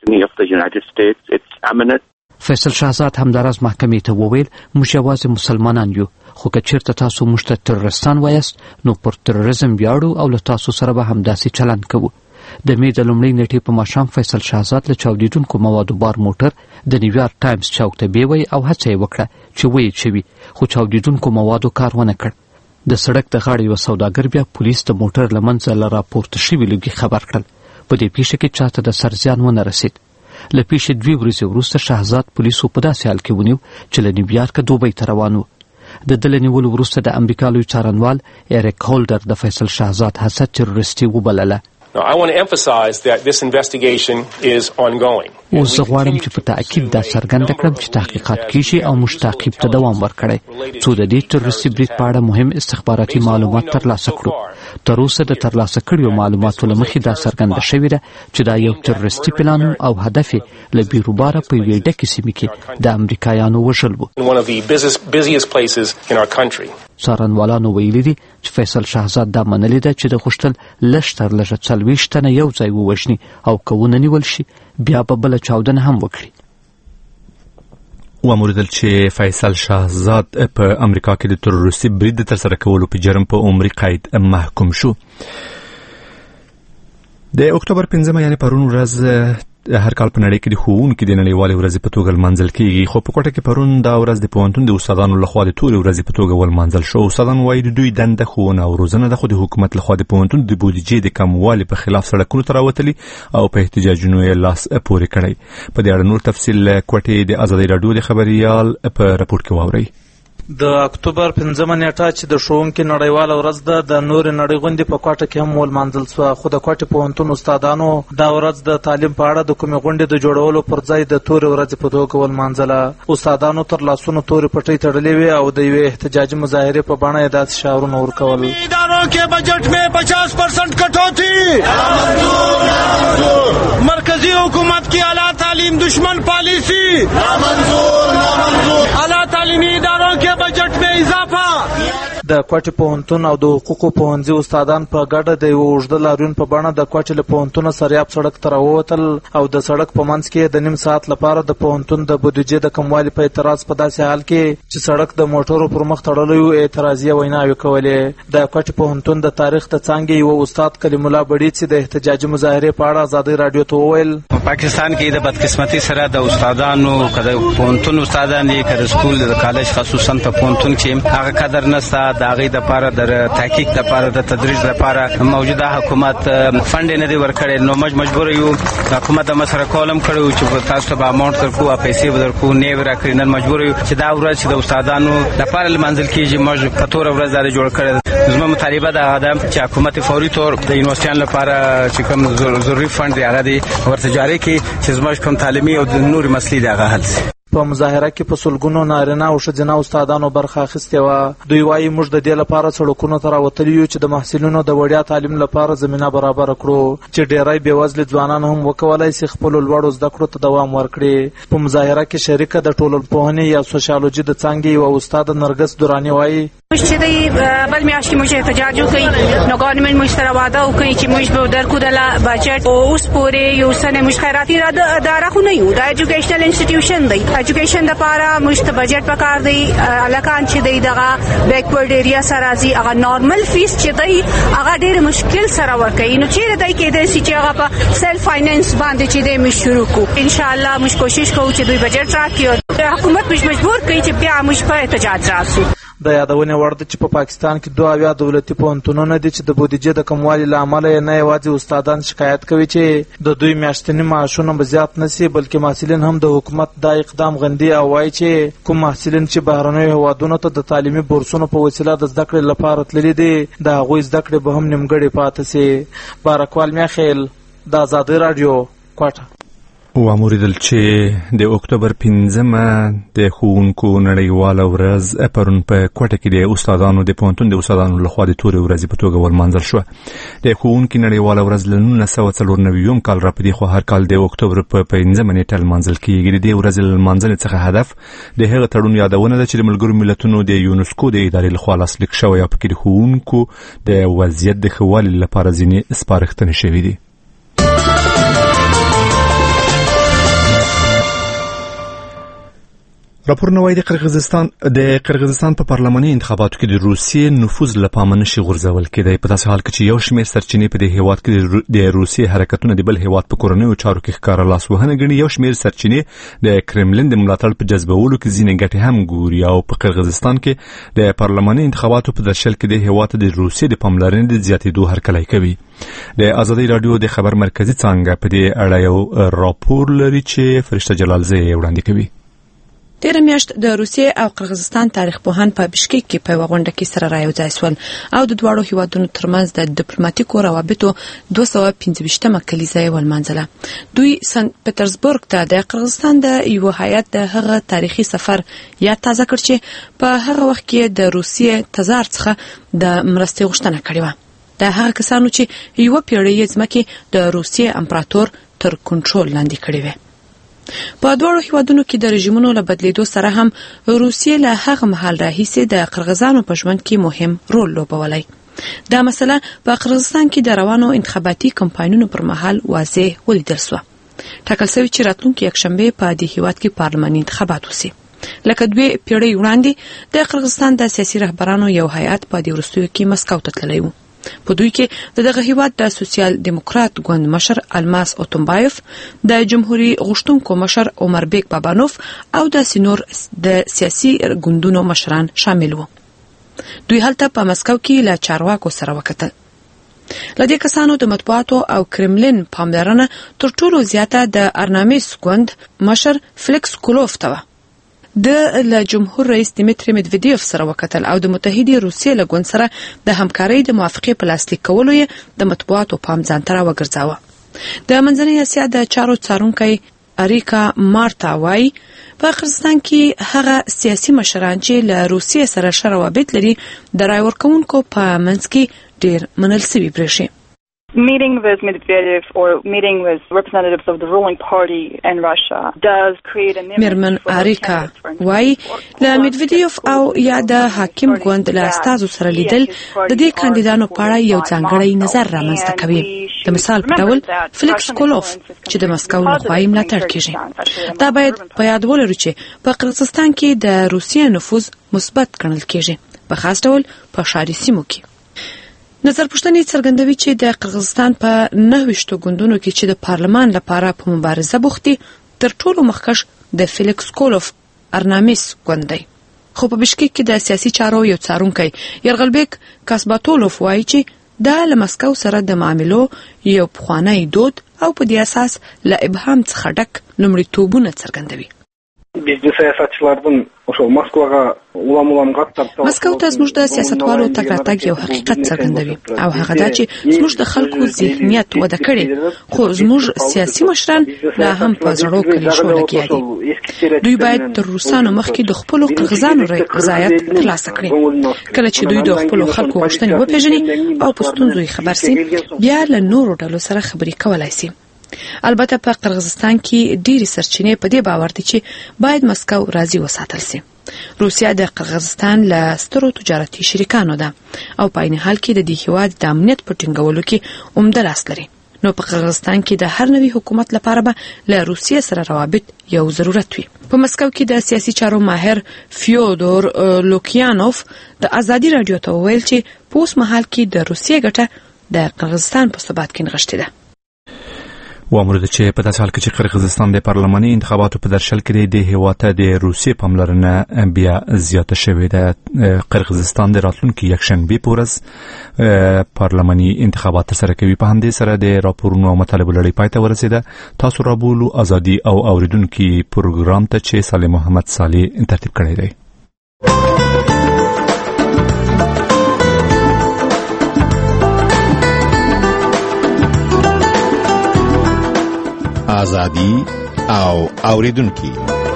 فیصل شهزاد همداراز محکمې ته وویل موږ یوازې مسلمانان یو خو که چیرته تاسو موږ ته تروریستان وایاست نو پر تروریزم ویاړو او له تاسو سره به همداسې چلند کوو د می د لومړۍ نیټې په ماښام فیصل شهزاد له چاودیدونکو موادو بار موټر د نیویارک ټایمز چوک ته بیوي او هڅه یې وکړه چې ویې چوي خو چاودیدونکو موادو کار ونه کړ د سړک د غاړې یو سوداګر بیا پولیس د موټر له منځه له راپورته شوي لوګي خبر کړل په دې پیښه کې چاته د سر زیان ونه رسید له پیښې 2 ورځې وروسته شهزاد پولیسو په داسې حال کې ونیو چې له نیویارک دوبۍ ته روان و د دل نیولو وروسته د امریکا لوی څارنوال ایریک هولډر د فیصل شهزاد حسد تروریستي وبلله I want to emphasize that this investigation is ongoing. اوس غواړم چې په تأکید دا څرګنده کړم چې تحقیقات کیږي او موږ تعقیب ته دوام ورکړی څو د دې تروریستي برید په اړه مهم استخباراتي معلومات ترلاسه کړو تر اوسه د ترلاسه کړیو معلوماتو له مخې دا څرګنده شوې ده چې دا یو تروریستي پلان او هدف یې له بیروباره په یوې ډکې سیمې کې د امریکایانو وژل و. څارنوالانو ویلي دي چې فیصل شهزاد دا منلې ده چې د غوښتل لږ تر لږه 40 تنه یو ځای ووژني او که ونه نیول شي بیا به بله چاودنه هم وکړي. واموریدل چې فیصل شهزاد په امریکا کې د تروریستي برید د ترسره کولو په جرم په عمري قید محکوم شو. د اکتوبر 15 یعنی پرون ورځ هر کال په نړۍ کې د ښوونکو د نړیوالې ورځې په توګه لمانځل کیږي، خو په کوټه کې پرون دا ورځ د پوهنتون د استادانو لخوا د تورې ورځې په توګه ولمانځل شو. استادان وایي د دوی دنده ښوونه او روزنه ده، خو د حکومت لخوا د پوهنتون د بودیجې د کموالي په خلاف سړکونو ته راوتلي او په احتجاجونو یې لاس پورې کړی. په دې اړه نور تفصیل کوټې د ازادي راډیو د خبريال په راپور کې واورئ. د اکتوبر 15 نیټه چې د ښوونکو نړیواله ورځ ده د نور نړۍ غونډې په کوټه کې هم ولمانځل شوه، خو د کوټې پوهنتون استادانو دا ورځ د تعلیم په اړه د کومې غونډې د جوړولو پر ځای د تورې ورځې په توګه ولمانځله. استادانو تر لاسونو تورې پټۍ تړلې وې او د یوې احتجاجي مظاهرې په بڼه یې داسې شعارونه ورکول: اداروں کے بجٹ میں 50% کٹوتی، مرکزی حکومت کی اعلیٰ تعلیم دشمن پالیسی، اعلیٰ تعلیمی اداروں کے بجٹ میں اضافہ. د کوټې پوهنتون او د حقوقو پوهنځي استادان په ګډه د یو اوږده لاریون په بڼه د کوټې له پوهنتونه سریاب سړک ته راووتل او د سړک په منځ کې د نیم ساعت لپاره د پوهنتون د بودیجې د کموالي په اعتراض په داسې حال کې چې سړک د موټرو پر مخ تړلی و اعتراضیه ویناوې کولې. د کوټې پوهنتون د تاریخ د څانګې یو استاد کلیم الله بډیڅي د احتجاجي مظاهرې په اړه ازادي راډیو ته وویل: په پاکستان کې د بدقسمتي سره د استادانو کده پوهنتون استادان یې کده سکول د کالج خصوصا په پوهنتون کې هغه قدر نسته د هغې دپاره د تحقیق دپاره د تدریس دپاره موجوده حکومت فنډ نه دی ورکړی، نو مجبور یو حکومت د مسره کولم کړی چې تاسو ته به اماونټ درکو او پیسې به درکو نه یې راکړي. نن مجبور یو چې دا ورځ چې د استادانو دپاره لمانځل کېږي موږ په توره ورځ دا جوړ کړی. زما مطالبه دا ده چې حکومت فوري طور د یونیورسټیانو لپاره چې کوم ضروري فنډ دی هغه دی ورته جاري کړي چې زموږ کوم تعلیمي او د نورو مسلې دی هغه حل شي. په مظاهره کې په سلګونو نارینه او ښځینه استادانو برخه اخیستې وه. دوی وایي موږ د دې لپاره سړکونو ته راوتلي یو چې د محصلینو د وړیا تعلیم لپاره زمینه برابره کړو چې ډیری بېوزلي ځوانان هم وکولی شي خپلو لوړو زده کړو ته دوام ورکړي. په مظاهره کې شریکه د ټولنپوهنې یا سوشیالوجي د څانګې یوه استاد نرګس دراني وایي: چې دی بل میاشت موږ احتجاج وکړي نو ګورنمنت موږ سره وعده وکړي چې موږ به درکو د بجټ او اوس پورې یو سنه موږ خیراتي اداره خو نه یو، دا ایجوکیشنل انسټیټیوشن دی. ایجوکیشن دپاره موږ ته بجټ پکار دی. الکان چې دی دغه بیکورډ ایریا سره راځي هغه نارمل فیس چې دی هغه ډېر مشکل سره ورکوي، نو چیرې دی کېدای شي چې هغه په سیلف فاینانس باندې چې دی موږ شروع کړو. انشاءالله موږ کوشش کوو چې دوی بجټ راکړي، حکومت موږ مجبور کړي چې بیا موږ په احتجاج راسو. د یادونې وړ ده چې په پاکستان کې 2 دولتي پوهنتونونه دي چې د بودیجې د کموالي له امله یې نه یوازې استادان شکایت کوي چې د دوی میاشتني معاشونه به زیات نه سي، بلکې محصلین هم د حکومت دا اقدام غندي او وایي چې کوم محصلین چې بهرنیو هیوادونو ته د تعلیمي بورسونو په وسیله د زده کړې لپاره تللي دي د هغوی زده کړې به هم نیمګړې پاتې سي. بارکوال میاخیل، د ازادي راډیو، کوټه. واموریدل چې د اکتوبر 15 د ښوونکو نړیواله ورځ پرون په کوټه کې د استادانو د پوهنتون د استادانو لخوا د تورې ورځې په توګه ولمانځل شوه. د ښوونکو نړیواله ورځ له 1994 کال راپدې خو هر کال د اکتوبر په 15 نیټه لمانځل کېږي. د دې ورځې لمانځنې څخه هدف د هغه تړون یادونه ده چې د ملګرو ملتونو د یونسکو د ادارې لخوا لاسلیک شوی او پکې د ښوونکو د وضعیت د ښه والي لپاره ځینې سپارښتنې شوي دي. راپورونه وايي د قرغیزستان په پارلماني انتخاباتو کې د روسیې نفوذ له پامه نشي غورځول کېدی، په داسې حال کې چې یو شمېر سرچینې په دې هیواد کې د روسیې حرکتونه د بل هیواد په کورنیو چارو کې ښکاره لاسوهنه ګڼي. یو شمېر سرچینې د کرملین د ملاتړ په جذبولو کې ځینې ګټې هم ګوري او په قرغیزستان کې د پارلماني انتخاباتو په درشل کې د هیواد د روسیې د پاملرنې د زیاتېدو هرکلی کوي. د ازادي راډیو د خبر مرکزی څانګه په دې اړه یو راپور لري چې فرشته جلالزی وړاندې کوي. تیر میاشت د روسیې او قرغیزستان تاریخ پوهان په بشکیک کې په غونډه کې سره رايوځای شول او د دواړو هیوادونو ترمنځ د ډیپلوماټیکو روابطو 215مه کلیزه ولمانځله. دوی سن پټرزبورګ ته د قرغیزستان د یو هیئت د هغه تاریخي سفر یا تازه کړ چې په هغه وخت کې د روسیې تزار څخه د مرستې غوښتنه کړې و. دا هغه کسانو چې یو پیړۍ ځمکې د روسیې امپراتور تر کنټرول لاندې کړې وې. په دواړو هیوادونو کې د رژیمونو له بدلیدو سره هم روسیې له هغه مهال راهیسې د قرغیزانو په ژوند کې مهم رول لوبولی. دا مسله په قرغیزستان کې د روانو انتخاباتي کمپاینونو پر مهال واضح ولیدل شوه. ټاکل شوی چې راتلونکي یکشنبه په دې هیواد کې پارلماني انتخابات وشي. لکه 2 پیړۍ وړاندې د قرغیزستان د سیاسي رهبرانو یو هیئت په دې وروستیو کې مسکو ته تللی و. په دوی کې د دغه هیواد د سوسیال دیموکرات ګوند مشر الماس اوتومبایف، د جمهوریت غوښتونکو مشر عمر بیک بابانوف او د سینور د سیاسي ګوندونو مشران شامل وو. دوی هلته په مسکو کې له چارواکو سره وکتل. لدې کسانو د مطبوعاتو او کرملین پاملرنه تر ټولو زیاته د ارنامیس ګوند مشر فلیکس کولوف ته د جمهور رئیس دیمیتری مدویدیف سره وکتل او د متحده روسیې له ګوند سره د همکارۍ د موافقې په لاسلیک کولو یې د مطبوعاتو پام ځان ته راوګرځاوه. د منځنۍ اسیا د چارو څارونکی اریکا مارتا وایي په قرغیزستان کې هغه سیاسي مشران چې له روسیې سره ښه روابط لري د رای ورکوونکو په منځ کې ډېر منل سوي برېښي. Meeting with Medvedev or meeting with representatives of the ruling party in Russia does create an image. میرمن اریکا وای له مدویدیف او یا د حاکم ګوند له استازو سره لیدل د دې کاندیدانو په اړه یو ځانګړی نظر رامنځته کوي. د مثال په ډول فلیکس کولوف چې د مسکو لخوا یې ملاتړ کیږي. دا باید په یاد ولرو چې په قرغیزستان کې د روسیې نفوذ مثبت ګڼل کیږي، په خاص ډول په ښاري سیمو کې. نظر پوښتنې څرګندوي چې د قرغیزستان په 9 ګوندونو کې چې د پارلمان لپاره په مبارزه بوخت دي تر ټولو مخکښ د فلیکس کولوف ارنامیس ګوند دی. خو په بشکیک کې د سیاسي چارو یو څارونکی یرغلبیک کاسباتولوف وایي چې دا له مسکو سره د معاملو یو پخوانی دود او په دې اساس له ابهام څخه ډک لومړیتوبونه څرګندوي. مسکو ته زموږ د سیاستوالو تګ راتګ یو حقیقت څرګندوي او هغه دا چې زموږ د خلکو ذهنیت وده کړي، خو زموږ سیاسي مشران لا هم په زړو کلیشو لګیا دي. دوی باید تر روسانو مخکې د خپلو قرغیزانو رضایت ترلاسه کړي. کله چې دوی د خپلو خلکو غوښتنې وپېژني او په ستونزو یې خبر سي، بیا له نورو ډلو سره خبرې کولای سي. البته په قرغیزستان کې ډېری سرچینې په دې باور دي چې باید مسکو راضي وساتل سي. روسیا د قرغیزستان له سترو تجارتي شریکانو ده او په عین حال کې د دې هیواد د امنیت په ټینګولو کې عمده لاس لري. نو په قرغیزستان کې د هر نوي حکومت لپاره به له روسیې سره روابط یو ضرورت وي. په مسکو کې د سیاسي چارو ماهر فیودور لوکیانوف د ازادي رادیو ته وویل چې په اوس مهال کې د روسیې ګټه د قرغیزستان په ثبات کې نغښتې ده. وامر ده چې په داسې حال کې چې قرغیزستان د پارلماني انتخاباتو په درشل کې د هیواد ته د روسیې پاملرنه بیا زیاته شوې ده. قرغیزستان د راتلونکي یکشنبه په ورځ پارلماني انتخابات ترسره کوي. په همدې سره د راپورونو او مطالبو لړۍ پای ته ورسېده. تاسو رابولو ازادي او اوریدونکو پروګرام ته چې صالح محمد صالح ترتیب کړی دی. ازادي او اوریدونکو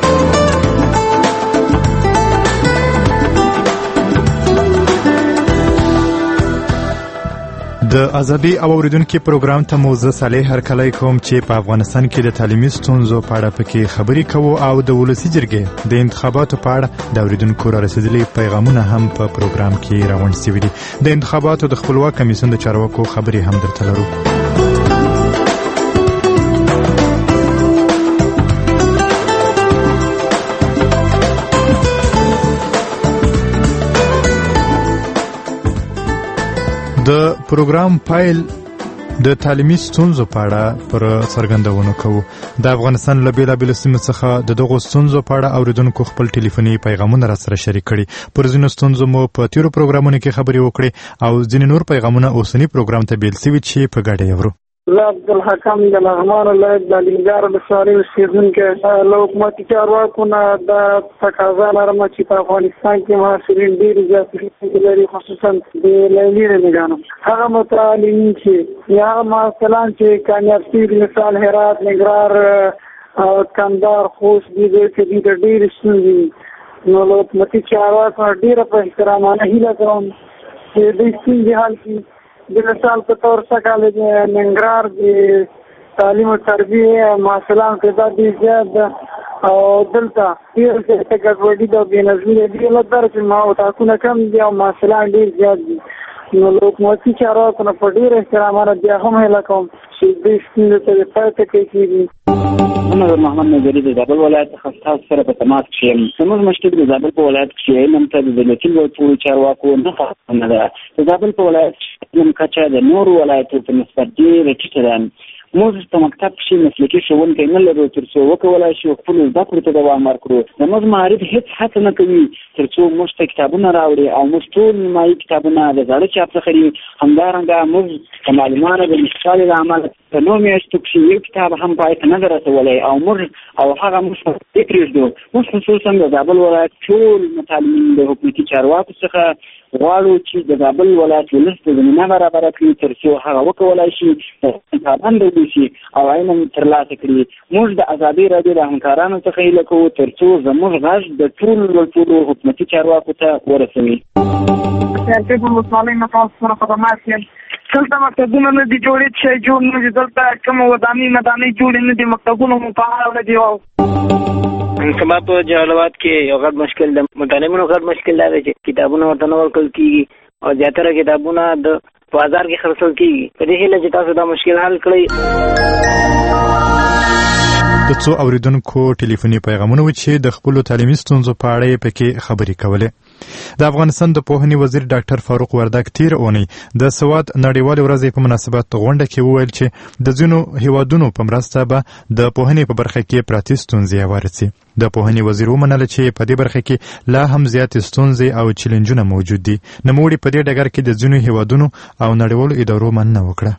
د ازادي او اوریدونکو پروګرام ته موزه صالح هرکلی کوم چې په افغانستان کې د تعلیمي ستونزو په اړه پکې خبرې کوو او د ولسی جرګې د انتخاباتو په اړه د اوریدونکو را رسیدلي پیغامونه هم په پروګرام کې راوړل شوي دي. د انتخاباتو د خپلواک کمیسیون د چارواکو خبرې هم درته لرو. د پروګرام پایل د تعلیمي ستونزو په اړه پر څرګندونه کوو. د افغانستان له بېلابېلو سیمو څخه د دغو ستونزو په اړه اوریدونکو خپل ټلیفوني پیغامونه را سره شریک کړي. پر ځینو ستونزو مو په تیرو پروګرامونو کې خبرې وکړې او ځینې نور پیغامونه اوسني پروګرام ته بیل شوي چې په ګډه یې ورو. زه عبدالحکم د لغمان ولایت د الینګار ولسوالۍ اوسېدونکی له حکومتي چارواکو نه دا تقاضا لرم چې په افغانستان کې محصلین ډېر زیات لري، خصوصا د لیلي رمیګانو. هغه متعلمین چې یا هغه محصلان چې کامیاب شوي مثال هرات، ننګرهار او کندهار، خوست دي کې دي د ډېرې ستونزې نو له حکومتي چارواکو ډېره په احترامانه هیله کوم چې دوی ستونزې حل کړي. د مثال په تور سکه د ننګرهار د تعلیم او تربیه معاصلان تعداد ډېر زیات ده او دلته ډېر زیاته ګډوډي ده او بېنظمي ده دې علت دا چې اتاقونه کم دي او معاصلان ډېر زیات دي نو له حکومتي چارواکو نه په ډېر احترامانه بیا هم هیله کوم چې دوی ستونزې ته د پای ټکی کېږي. محمد محمد نظري د زابل ولایت څخه ستاسو سره په تماس کې یم. زموږ مشکل د زابل په ولایت کې علم ته د دولتي لوړپوړو چارواکو نه ده. د زابل په ولایت کې علم کچه د نورو ولایتونو په نسبت ډېره ټیټه ده. موږ په مکتب کې مسلکي ښوونکي نه لرو تر څو وکولای شو خپل زده کړو ته دوام ورکړو. زموږ معارف هیڅ هڅه نه کوي تر څو موږ ته کتابونه راوړي او موږ ټول نیمایي کتابونه د زاړه چاپ څخه دي. همدارنګه موږ د معلمانو د مثال له امله په 9 میاشتو کې یو کتاب هم پای ته نه رسولی او موږ او هغه موږ ته پرېږدو. موږ خصوصا د زابل ولایت ټول متعلمین د حکومتي چارواکو څخه غواړو چې د زابل ولایت ولس ته زمینه برابره کړي تر څو هغه وکولای شي پابند وشي او علم ترلاسه کړي. موږ د ازادي راډیو د همکارانو څخه هیله کوو تر څو زموږ غږ د ټولو حکومتي چارواکو ته ورسوي. دلته مکتبونه نه دي جوړې چې جوړ نه دي. دلته کوم ودانۍ جوړې نه دي. مکتبونه مو فعال نه دي. کما په جلالاباد کې یو غټ مشکل د متعلمینو غټ مشکل دا دی چې کتابونه ورته نه ورکول کېږي او زیاتره کتابونه د بازار کې خرڅول کېږي. په دې هیله چې تاسو دا مشکل حل کړئ. د څو اوریدونکو ټلیفوني پیغامونه و چې د خپلو تعلیمي ستونزو په اړه یې پکې خبرې کولې. د افغانستان د پوهنې وزیر ډاکټر فاروق وردګ تیر اونۍ د سواد نړیوالې ورځې په مناسبت غونډه کې وویل چې د ځینو هیوادونو په مرسته به د پوهنې په برخه کې پراتې ستونزې هوارې سي. د پوهنې وزیر ومنله چې په دې برخه کې لا هم زیاتې ستونزې او چیلنجونه موجود دي. نوموړي په دې ډګر کې د ځینو هیوادونو او نړیوالو ادارو مننه وکړه.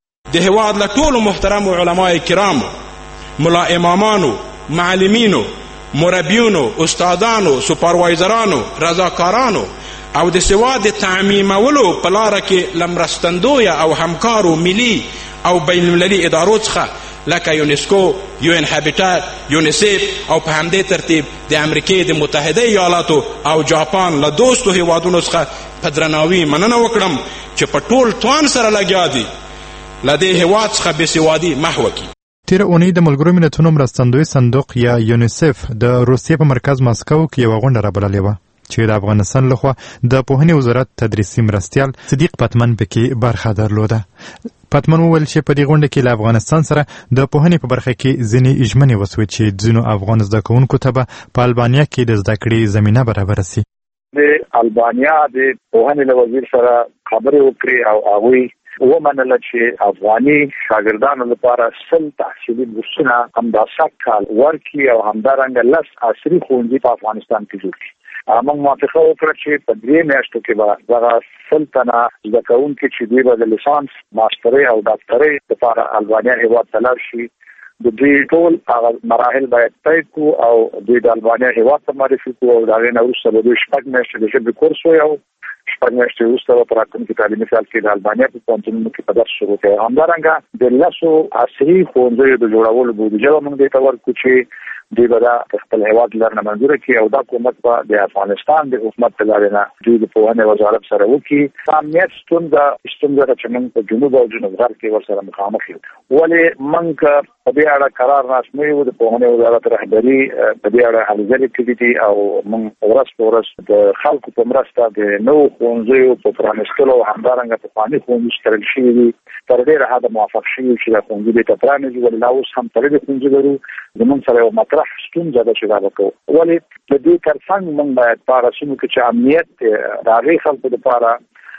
د هیواد له ټولو محترمو علماء کرامو، ملا امامانو، معلمینو، مربیونو، استادانو، سوپروایزرانو، رضاکارانو او د سواد تعمیمولو په لاره کې لمرستندویه او همکارو ملي او بین المللي ادارو څخه لکه یونسکو، UN هابیټات، یونیسیف او په همدې ترتیب د امریکې د متحده ایالاتو او جاپان له دوستو هیوادونو څخه په درناوي مننه وکړم چې په ټول توان سره لګیا دي له دې هیواد څخه بېسوادي محو کړي. تیر اونۍ د ملګرو ملتونو مرستندوی صندوق یا یونیسف د روسیې په مرکز ماسکو کې یوه غونډه رابللې وه چې د افغانستان لخوا د پوهنې وزارت تدریسي مرستیال صدیق پتمن پکې برخه درلوده. پتمن وویل چې په دې غونډه کې له افغانستان سره د پوهنې په برخه کې ځینې ژمنې وسوې چې ځینو افغان زده کوونکو ته به په البانیا کې د زده کړې زمینه برابره سي. د البانیا د پوهنې له وزیر سره خبرې وکړې او هغوی ومنله چې افغاني شاګردانو لپاره 100 تحصیلي بورسونه همدا سږکال ورکړي او همدارنګه 10 عصري ښوونځي په افغانستان کې جوړ کړي. موږ موافقه وکړه چې په 3 میاشتو کې به دغه 100 تنه زده کوونکي چې دوی به د لیسانس، ماسترۍ او ډاکټرۍ لپاره البانیا هېواد ته لاړ شي د دوی ټول هغه مراحل باید طی کړو او دوی د البانیا هېواد ته معرفي کړو او د هغې نه وروسته به دوی 6 میاشتې د ژبې کورس ویو. 6 میاشتې وروسته به په راتلونکي تعلیمي کال کې د البانیا په پوهنتونونو کې په درس شروع کوي. همدارنګه د 10 عصري ښوونځیو د جوړولو بودیجه به موږ دې ته ورکړو چې دوی به دا خپل هېواد له لارې نه منظوره کړي او دا حکومت به د افغانستان د حکومت له لارې نه دوی د پوهنې وزارت سره وکړي. امنیت ستونزه ده چې موږ په جنوب او جنوب غرب کې ورسره مخامخ یو. ولې موږ په دې اړه قرار ناست نه یو. د پوهنې وزارت رهبري په دې اړه هلې ځلې کړي دي او موږ ورځ په ورځ د خلکو په مرسته د نوو ښوونځیو په پرانیستلو او همدارنګه پخواني ښوونځي چې تړل شوي دي تر ډېره حده موافق شوي چې دا ښوونځي بېرته پرانیزي. ولې لا اوس هم تړلي ښوونځي لرو. زموږ سره یو مطرح ستونزه ده چې دا به کوو. ولې د دې ترڅنګ موږ باید په هغه سیمو کې چې امنیت دی د هغې خلکو دپاره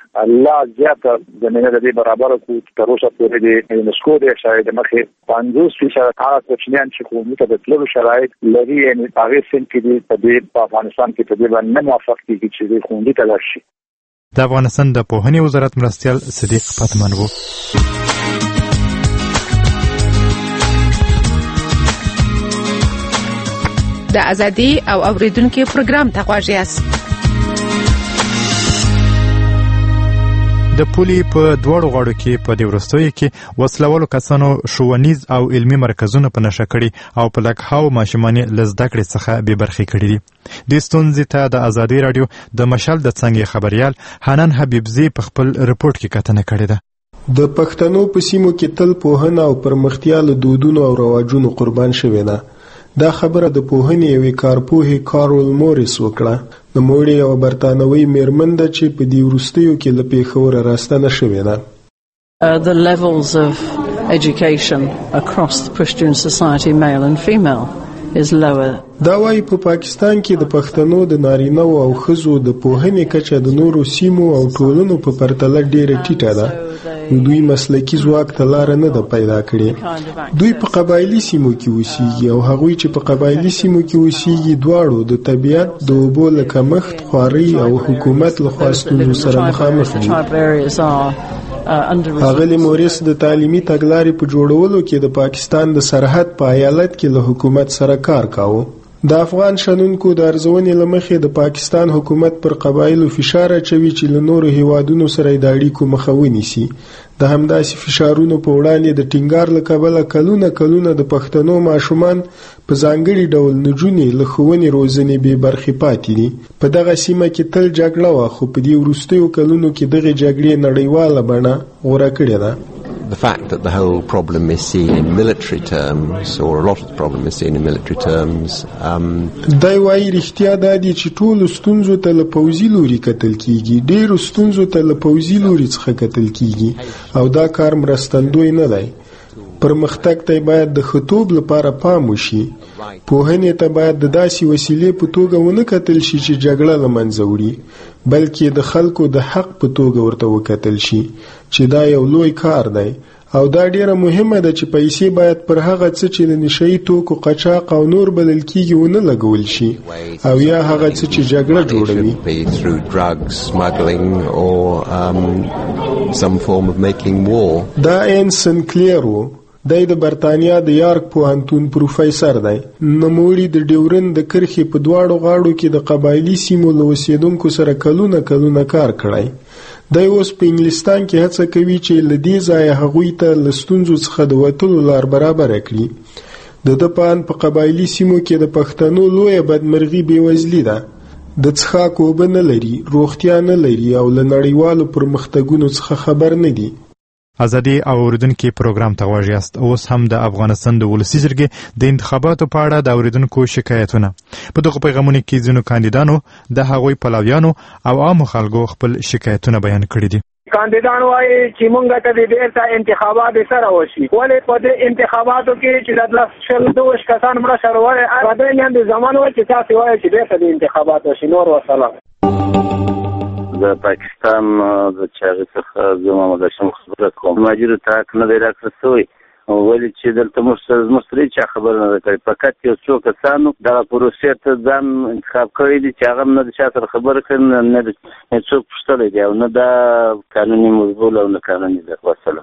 لا زیاته زمینه د دې برابره کړو. تر اوسه پورې د یونسکو د احصایې د مخې 50% هغه کوچنیان چې ښوونځي ته د تللو شرایط لري یعنې په هغې سیند کې دي په افغانستان کې په دې باندې نه موافق کېږي چې دوی ښوونځي ته لاړ شي. د افغانستان د پوهنې وزارت مرستیال صدیق پتمن و. د ازادي او اوریدونکو پروګرام ته غواړئ. د پولي په دوړو غاړو کې په دې وروستیو کې وسلوالو کسانو ښوونیز او علمي مرکزونه په نشه کړي او په لکهاو ماشومانې له زده کړې څخه بې برخې کړي دي. دې ستونزې ته د ازادي راډیو د مشال د څانګې خبریال حنان حبیبزی په خپل رپورټ کې کتنه کړې ده. د پښتنو په سیمو کې تل پوهنه او پرمختیا له دودونو او رواجونو قربان شوې ده. دا خبره د پوهنې یوې کارپوهې کارول موریس وکړه. د موړې یوه برتانوۍ میرمن ده چې په دې وروستیو کې له پېښوره راستنه شوې ده. The levels of education across the Pashtun society, male and female, is lower. دا وايي په پاکستان کې د پښتنو د نارینه او ښځو د پوهنې کچه د نورو سیمو او ټولنو په پرتله ډېره ټیټه ده. دوی مسلکي ځواک ته لاره نه ده پیدا کړې. دوی په قبایلي سیمو کې اوسېږي او هغوی چې په قبایلي سیمو کې اوسېږي دواړو د طبیعت د اوبو له کمښت، خوارۍ او حکومت له خوا ستونزو سره مخامخ دي. ښاغلي موریس د تعلیمي تګلارې په جوړولو کې د پاکستان د سرحد په ایالت کې له حکومت سره کار کاوه. د افغان شنونکو د ارزونې له مخې د پاکستان حکومت پر قبایلو فشار اچوي چې له نورو هیوادونو سره د اړیکو مخه ونیسي. د همداسې فشارونو په وړاندې د ټینګار له کبله کلونه د پښتنو ماشومان په ځانګړي ډول نجونې له ښوونې روزنې بې برخې پاتې دي. په دغه سیمه کې تل جګړه وه، خو په دې وروستیو کلونو کې دغې جګړې نړیواله بڼه غوره کړې ده. The fact that the whole problem is seen in military terms, or a lot of the problem is seen in military terms. دا وایي رښتیا دا دي چې ټولو ستونزو ته له پوځي لوري کتل کیږي. ډېرو ستونزو ته له پوځي لوري څخه کتل کیږي او دا کار مرستندوی نه دی. پرمختګ ته باید د خطوب لپاره پام وشي. پوهنې ته باید د داسې وسیلې په توګه ونه کتل شي چې جګړه له منځه وړي، بلکې د خلکو د حق په توګه ورته وکتل شي چې دا یو لوی کار دی. او دا ډیره مهمه ده چې پیسې باید پر هغه څه چې د نشئی توکو قاچاق او نور بلل کیږي ونه لګول شي او یا هغه څه چې جګړه جوړوي. دا این سنکلیر و. دی د برتانیا د یارک پوهنتون پروفیسر دی. نوموړي د ډیورن د کرښې په دواړو غاړو کې د قبایلي سیمو له اوسېدونکو سره کلونه کار کړی. دی اوس په انګلستان کې هڅه کوي چې له دې ځایه هغوی ته له ستونزو څخه د وتلو لار برابره کړي. د ده په اند په قبایلي سیمو کې د پښتنو لویه بدمرغي بېوزلي ده. د څښاک اوبه نه لري، روغتیا نه لري او له نړیوالو پرمختګونو څخه خبر نه دي. ازادي او اوریدونکو پروګرام ته غواړئ یاست. اوس هم د افغانستان د ولسی جرګې د انتخاباتو په اړه د اوریدونکو شکایتونه په دغه پیغامونو کې ځینو کاندیدانو د هغوی پلویانو او عامو خلکو خپل شکایتونه بیان کړي دي. کاندیدان وایي چې مونږ ته د بیرته انتخابات سره وشي، ولې په دې انتخاباتو کې چې د 12 کسان مړه شروع راځي نه د زمانو چې تاسو وایي چې بیرته د انتخابات وشي. نور وسلام. د پاکستان د چاغې څخه زه محمد هاشم خبره کوم. مهاجرو ته حق نه دی راکړل سوی، ولې چې دلته موږ سره چا خبره نه ده کړې. فقط یو څو کسانو دغه پروسې ته ځان انتخاب کړی دي چې هغه نه د چا سره خبره کړي، نه د څوک پوښتلی دی او نه دا قانوني مقبول او نه قانوني ده. وسلام.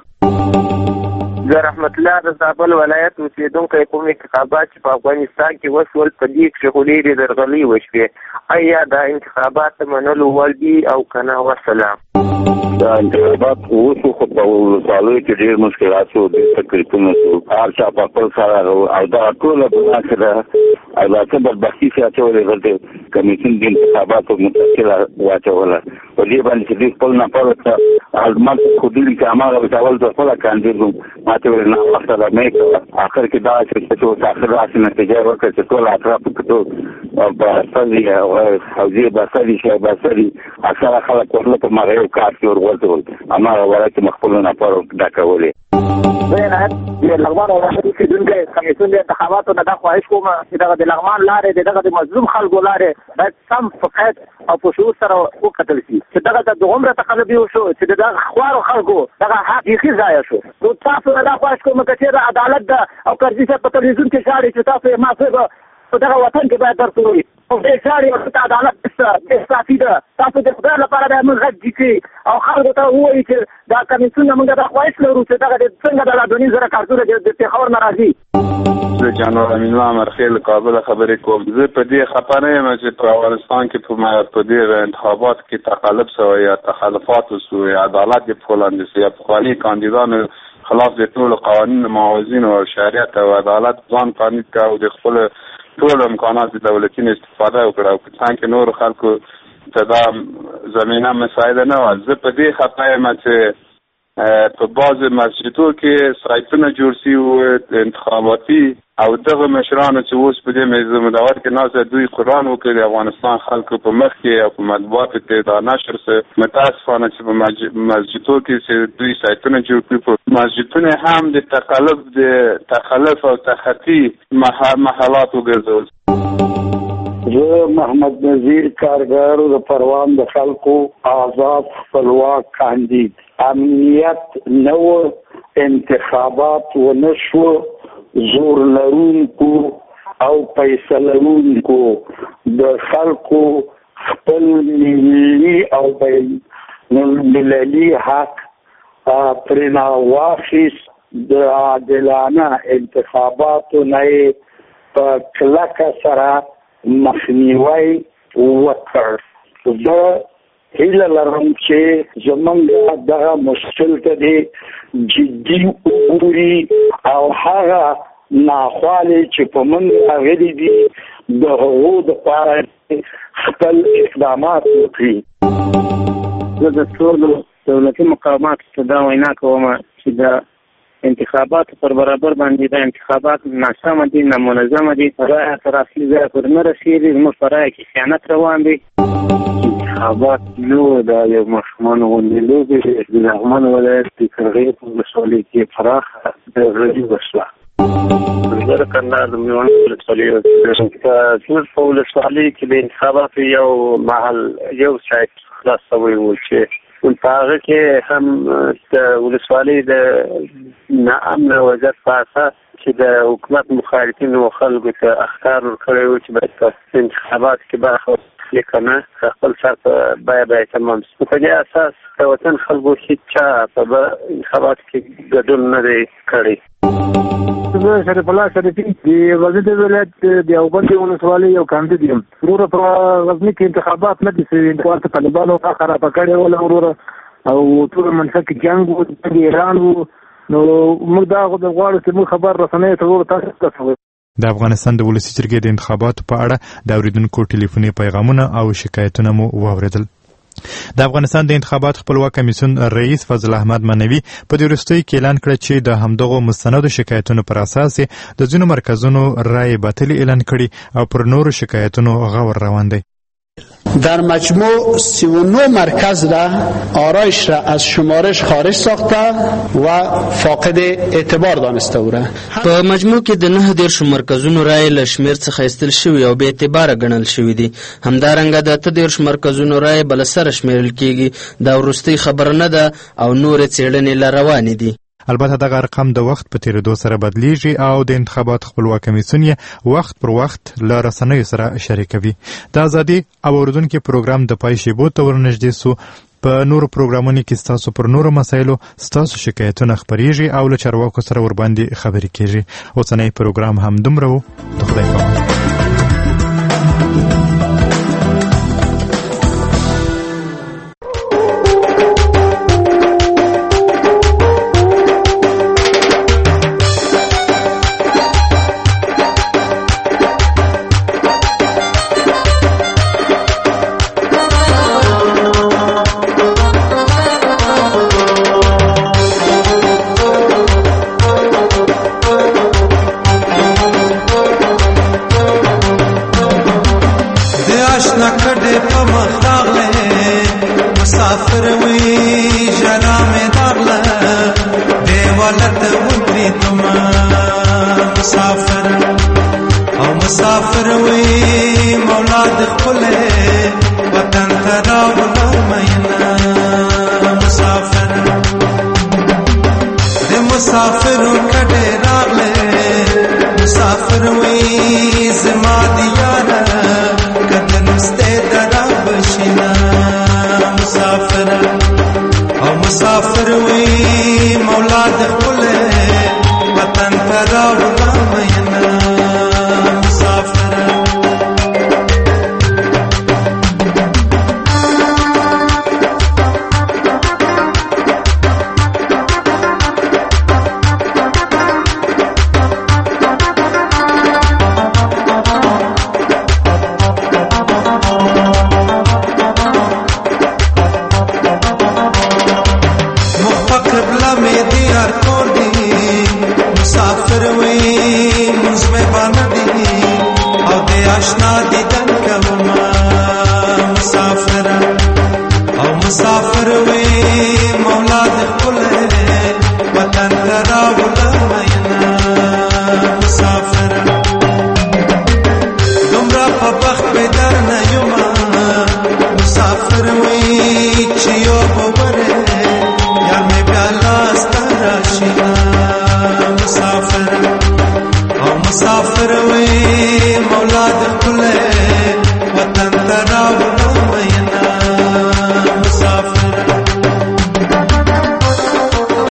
زه رحمت الله د زابل ولایت اوسېدونکی کوم انتخابات چې په افغانستان کې وشول په دې کښې خو ډېرې درغلۍ وشوې، ایا دا انتخابات منلو وړ دي او که نه؟ وسلام. دا انتخابات وشو خو په ولسوالیو کې ډېر مشکلات شو، ډېر تکلیفونه شو، هر چا په خپل سره او دا ټوله ګناه چې ده او دا څه بدبختي چې اچولې دلته کمیسیون د انتخاباتو متشکله واچوله په دې باندې چې دوی خپل نفر ما ښودلي چې هماغه به کول زه خپله کاندید وم. ما ته ویل ناوخته ده مې کوه. اخر کې دا چې اوس اخر داسې نتیجه وکړه چې ټول اطرافو کې ټول باسري حوزې باسري شی باسري اکثره خلک ورله په مغه یو کار کې ورغورځول، هماغه ولایت مې خپلو نفرو ډکولې. زه د لغمان ولایت اوسېدونکی کمیسیون د انتخاباتو نه دا خواهش کوم چې دغه د لغمان لارې د دغه د مظلوم خلکو لارې باید سم په قید او په شعور سره وکتل شي چې دغه د دومره تقلبي وشو چې د دغه خوارو خلکو دغه حق بیخي ضایع شو. نو تاسو نه دا خواهش کوم که چېرې عدالت ده او کرزي صاحب په تلویزیون کې ژاړي چې تاسو یې معافوي په دغه وطن کې باید درس ووایي او ډېر ژاړي ورته عدالت بې انصافي ده. تاسو د خدای لپاره باید موږ غږ کړي او خلکو ته ووایي چې دا کمیسیون نه موږ دا خواهش لرو چې دغه څنګه د 2.5 کارتونه د پېښور نه راځي. زه جنرال امین الله مرخیل له کابل خبرې کوم. زه په دې خبره نه یم چې په افغانستان کې په دې انتخابات کې تقلب شوی یا تخلفات وشوی، عدالت دې په وړاندې شي، پخواني کاندیدانو خلاف د ټولو قوانینو، موازینو او شریعت او عدالت ځان قانون کا او د خپل ټول امکانات د دولتي استفاده وکړه او څنګه نور خلکو ته دا زمينه مساعده نه و. زه په دې خبره یم چې په بعض مسجدو کې سایتونه جوړ شي او انتخاباتي او دغه مشرانو چې اوس په دې میزه مدور کې ناز دوی قرآن وکړي افغانستان خلکو په مخ کې او په مطبوعاتو کې دا نشر سه متاسفانه چې په مسجدو کې چې دوی سایتونه جوړ کړي په مسجدونه هم د تخلف او تخطي محلات وګرځول. زه محمد نذیر کارګر د پروان د خلکو آزاد خپلواک کاندید. امنیت نو انتخابات و نشو زور لرونکو او پیسه لرونکو د خلکو خپل ملي او بین المللي حق پرنا واخیس د عادلانه انتخاباتو نه په کلکه سره مخنیوي وکړ. زه هیله لرم چې زمونږ دغه مشکل ته دې جدي وګوري او هغه ناخوالې چې په موږ راغلي دي د هغو دپاره خپل اقدامات وکړي. زه د ټولو دولتي مقاماتو ته دا وینا کوم چې د انتخابات پر برابر باندې د انتخابات ناسمه دي، نامنظمه دي، رایه تر اصلي ځایه پورې نه رسېږي. زموږ په رایه کې خیانت روان دی. انتخابات نو دا یو ماشومانو غوندې لوبې دي. د لغمان ولایت د قرغې په ولسوالۍ کې پراخه د غړي وشوه. زه د کندهار د میوند ولسوالۍ زموږ په ولسوالۍ کې د انتخاباتو یو محل یو سایت خلاص شوی و چې په هغه کې هم د ولسوالۍ د ناامنه وضعیت په اساس چې د حکومت مخالفینو خلکو ته اخطار ورکړی و چې باید په انتخابات کې برخه واخلي که نه خپل سر په بیه تمام شي. په دې اساس د وطن خلکو هېچا په انتخاباتو کې ګډون نه دی کړی. زه شریف الله شریفي د غزني ولایت د دیوبند ولسوالۍ یو کاندید یم. وروره په غزني کې انتخابات نه دي شوي. انتخابات طالبانو خرابه کړې وله وروره او ټول منځ کې جنګ و، د ایران و. نو موږ دا غواړو چې موږ خبر رسنیو ته وروره تاسو ته د افغانستان د ولسي جرګې د انتخاباتو په اړه د اوریدونکو ټلیفوني پیغامونه او شکایتونه مو واوریدل. د افغانستان د انتخابات خپلواک کمیسیون رئیس فضل احمد منوي په دې وروستیو کې اعلان کړ چې د همدغو مستندو شکایتونو پر اساس د ځینو مرکزونو رای باطلي اعلان کړي او پر نورو شکایتونو غور روان دی. در مجموع 39 مرکز را آرایش را از شمارش خارج ساخته و فاقد اعتبار دانسته او را په مجموع کې د 9 مرکزونو رای له شمیر څخه ایستل شوی او بې اعتباره ګڼل شوی دي. همدارنګه د 13 مرکزونو رای بل سره شمیرل کیږي. دا وروستۍ خبره نه ده او نور څېړنې لا روانې دي. البته دغه رقم د وخت په تیریدو سره بدلیږي او د انتخابات خپلواک کمیسیون یې وخت پر وخت له رسنیو سره شریکوي. د ازادي او اوریدونکو پروګرام د پای شیبو ته ورنږدې سو. په نورو پروګرامونو کې ستاسو پر نورو مسایلو ستاسو شکایتونه خپریږي او له چارواکو سره ورباندې خبرې کیږي. اوسنی پروګرام هم دومره و. د خدای په امان. مسافر وی مولا د خپل وطن ته راوړم قبله می دیار کردی مسافر وی مزمه باندی او دی آشنا دیده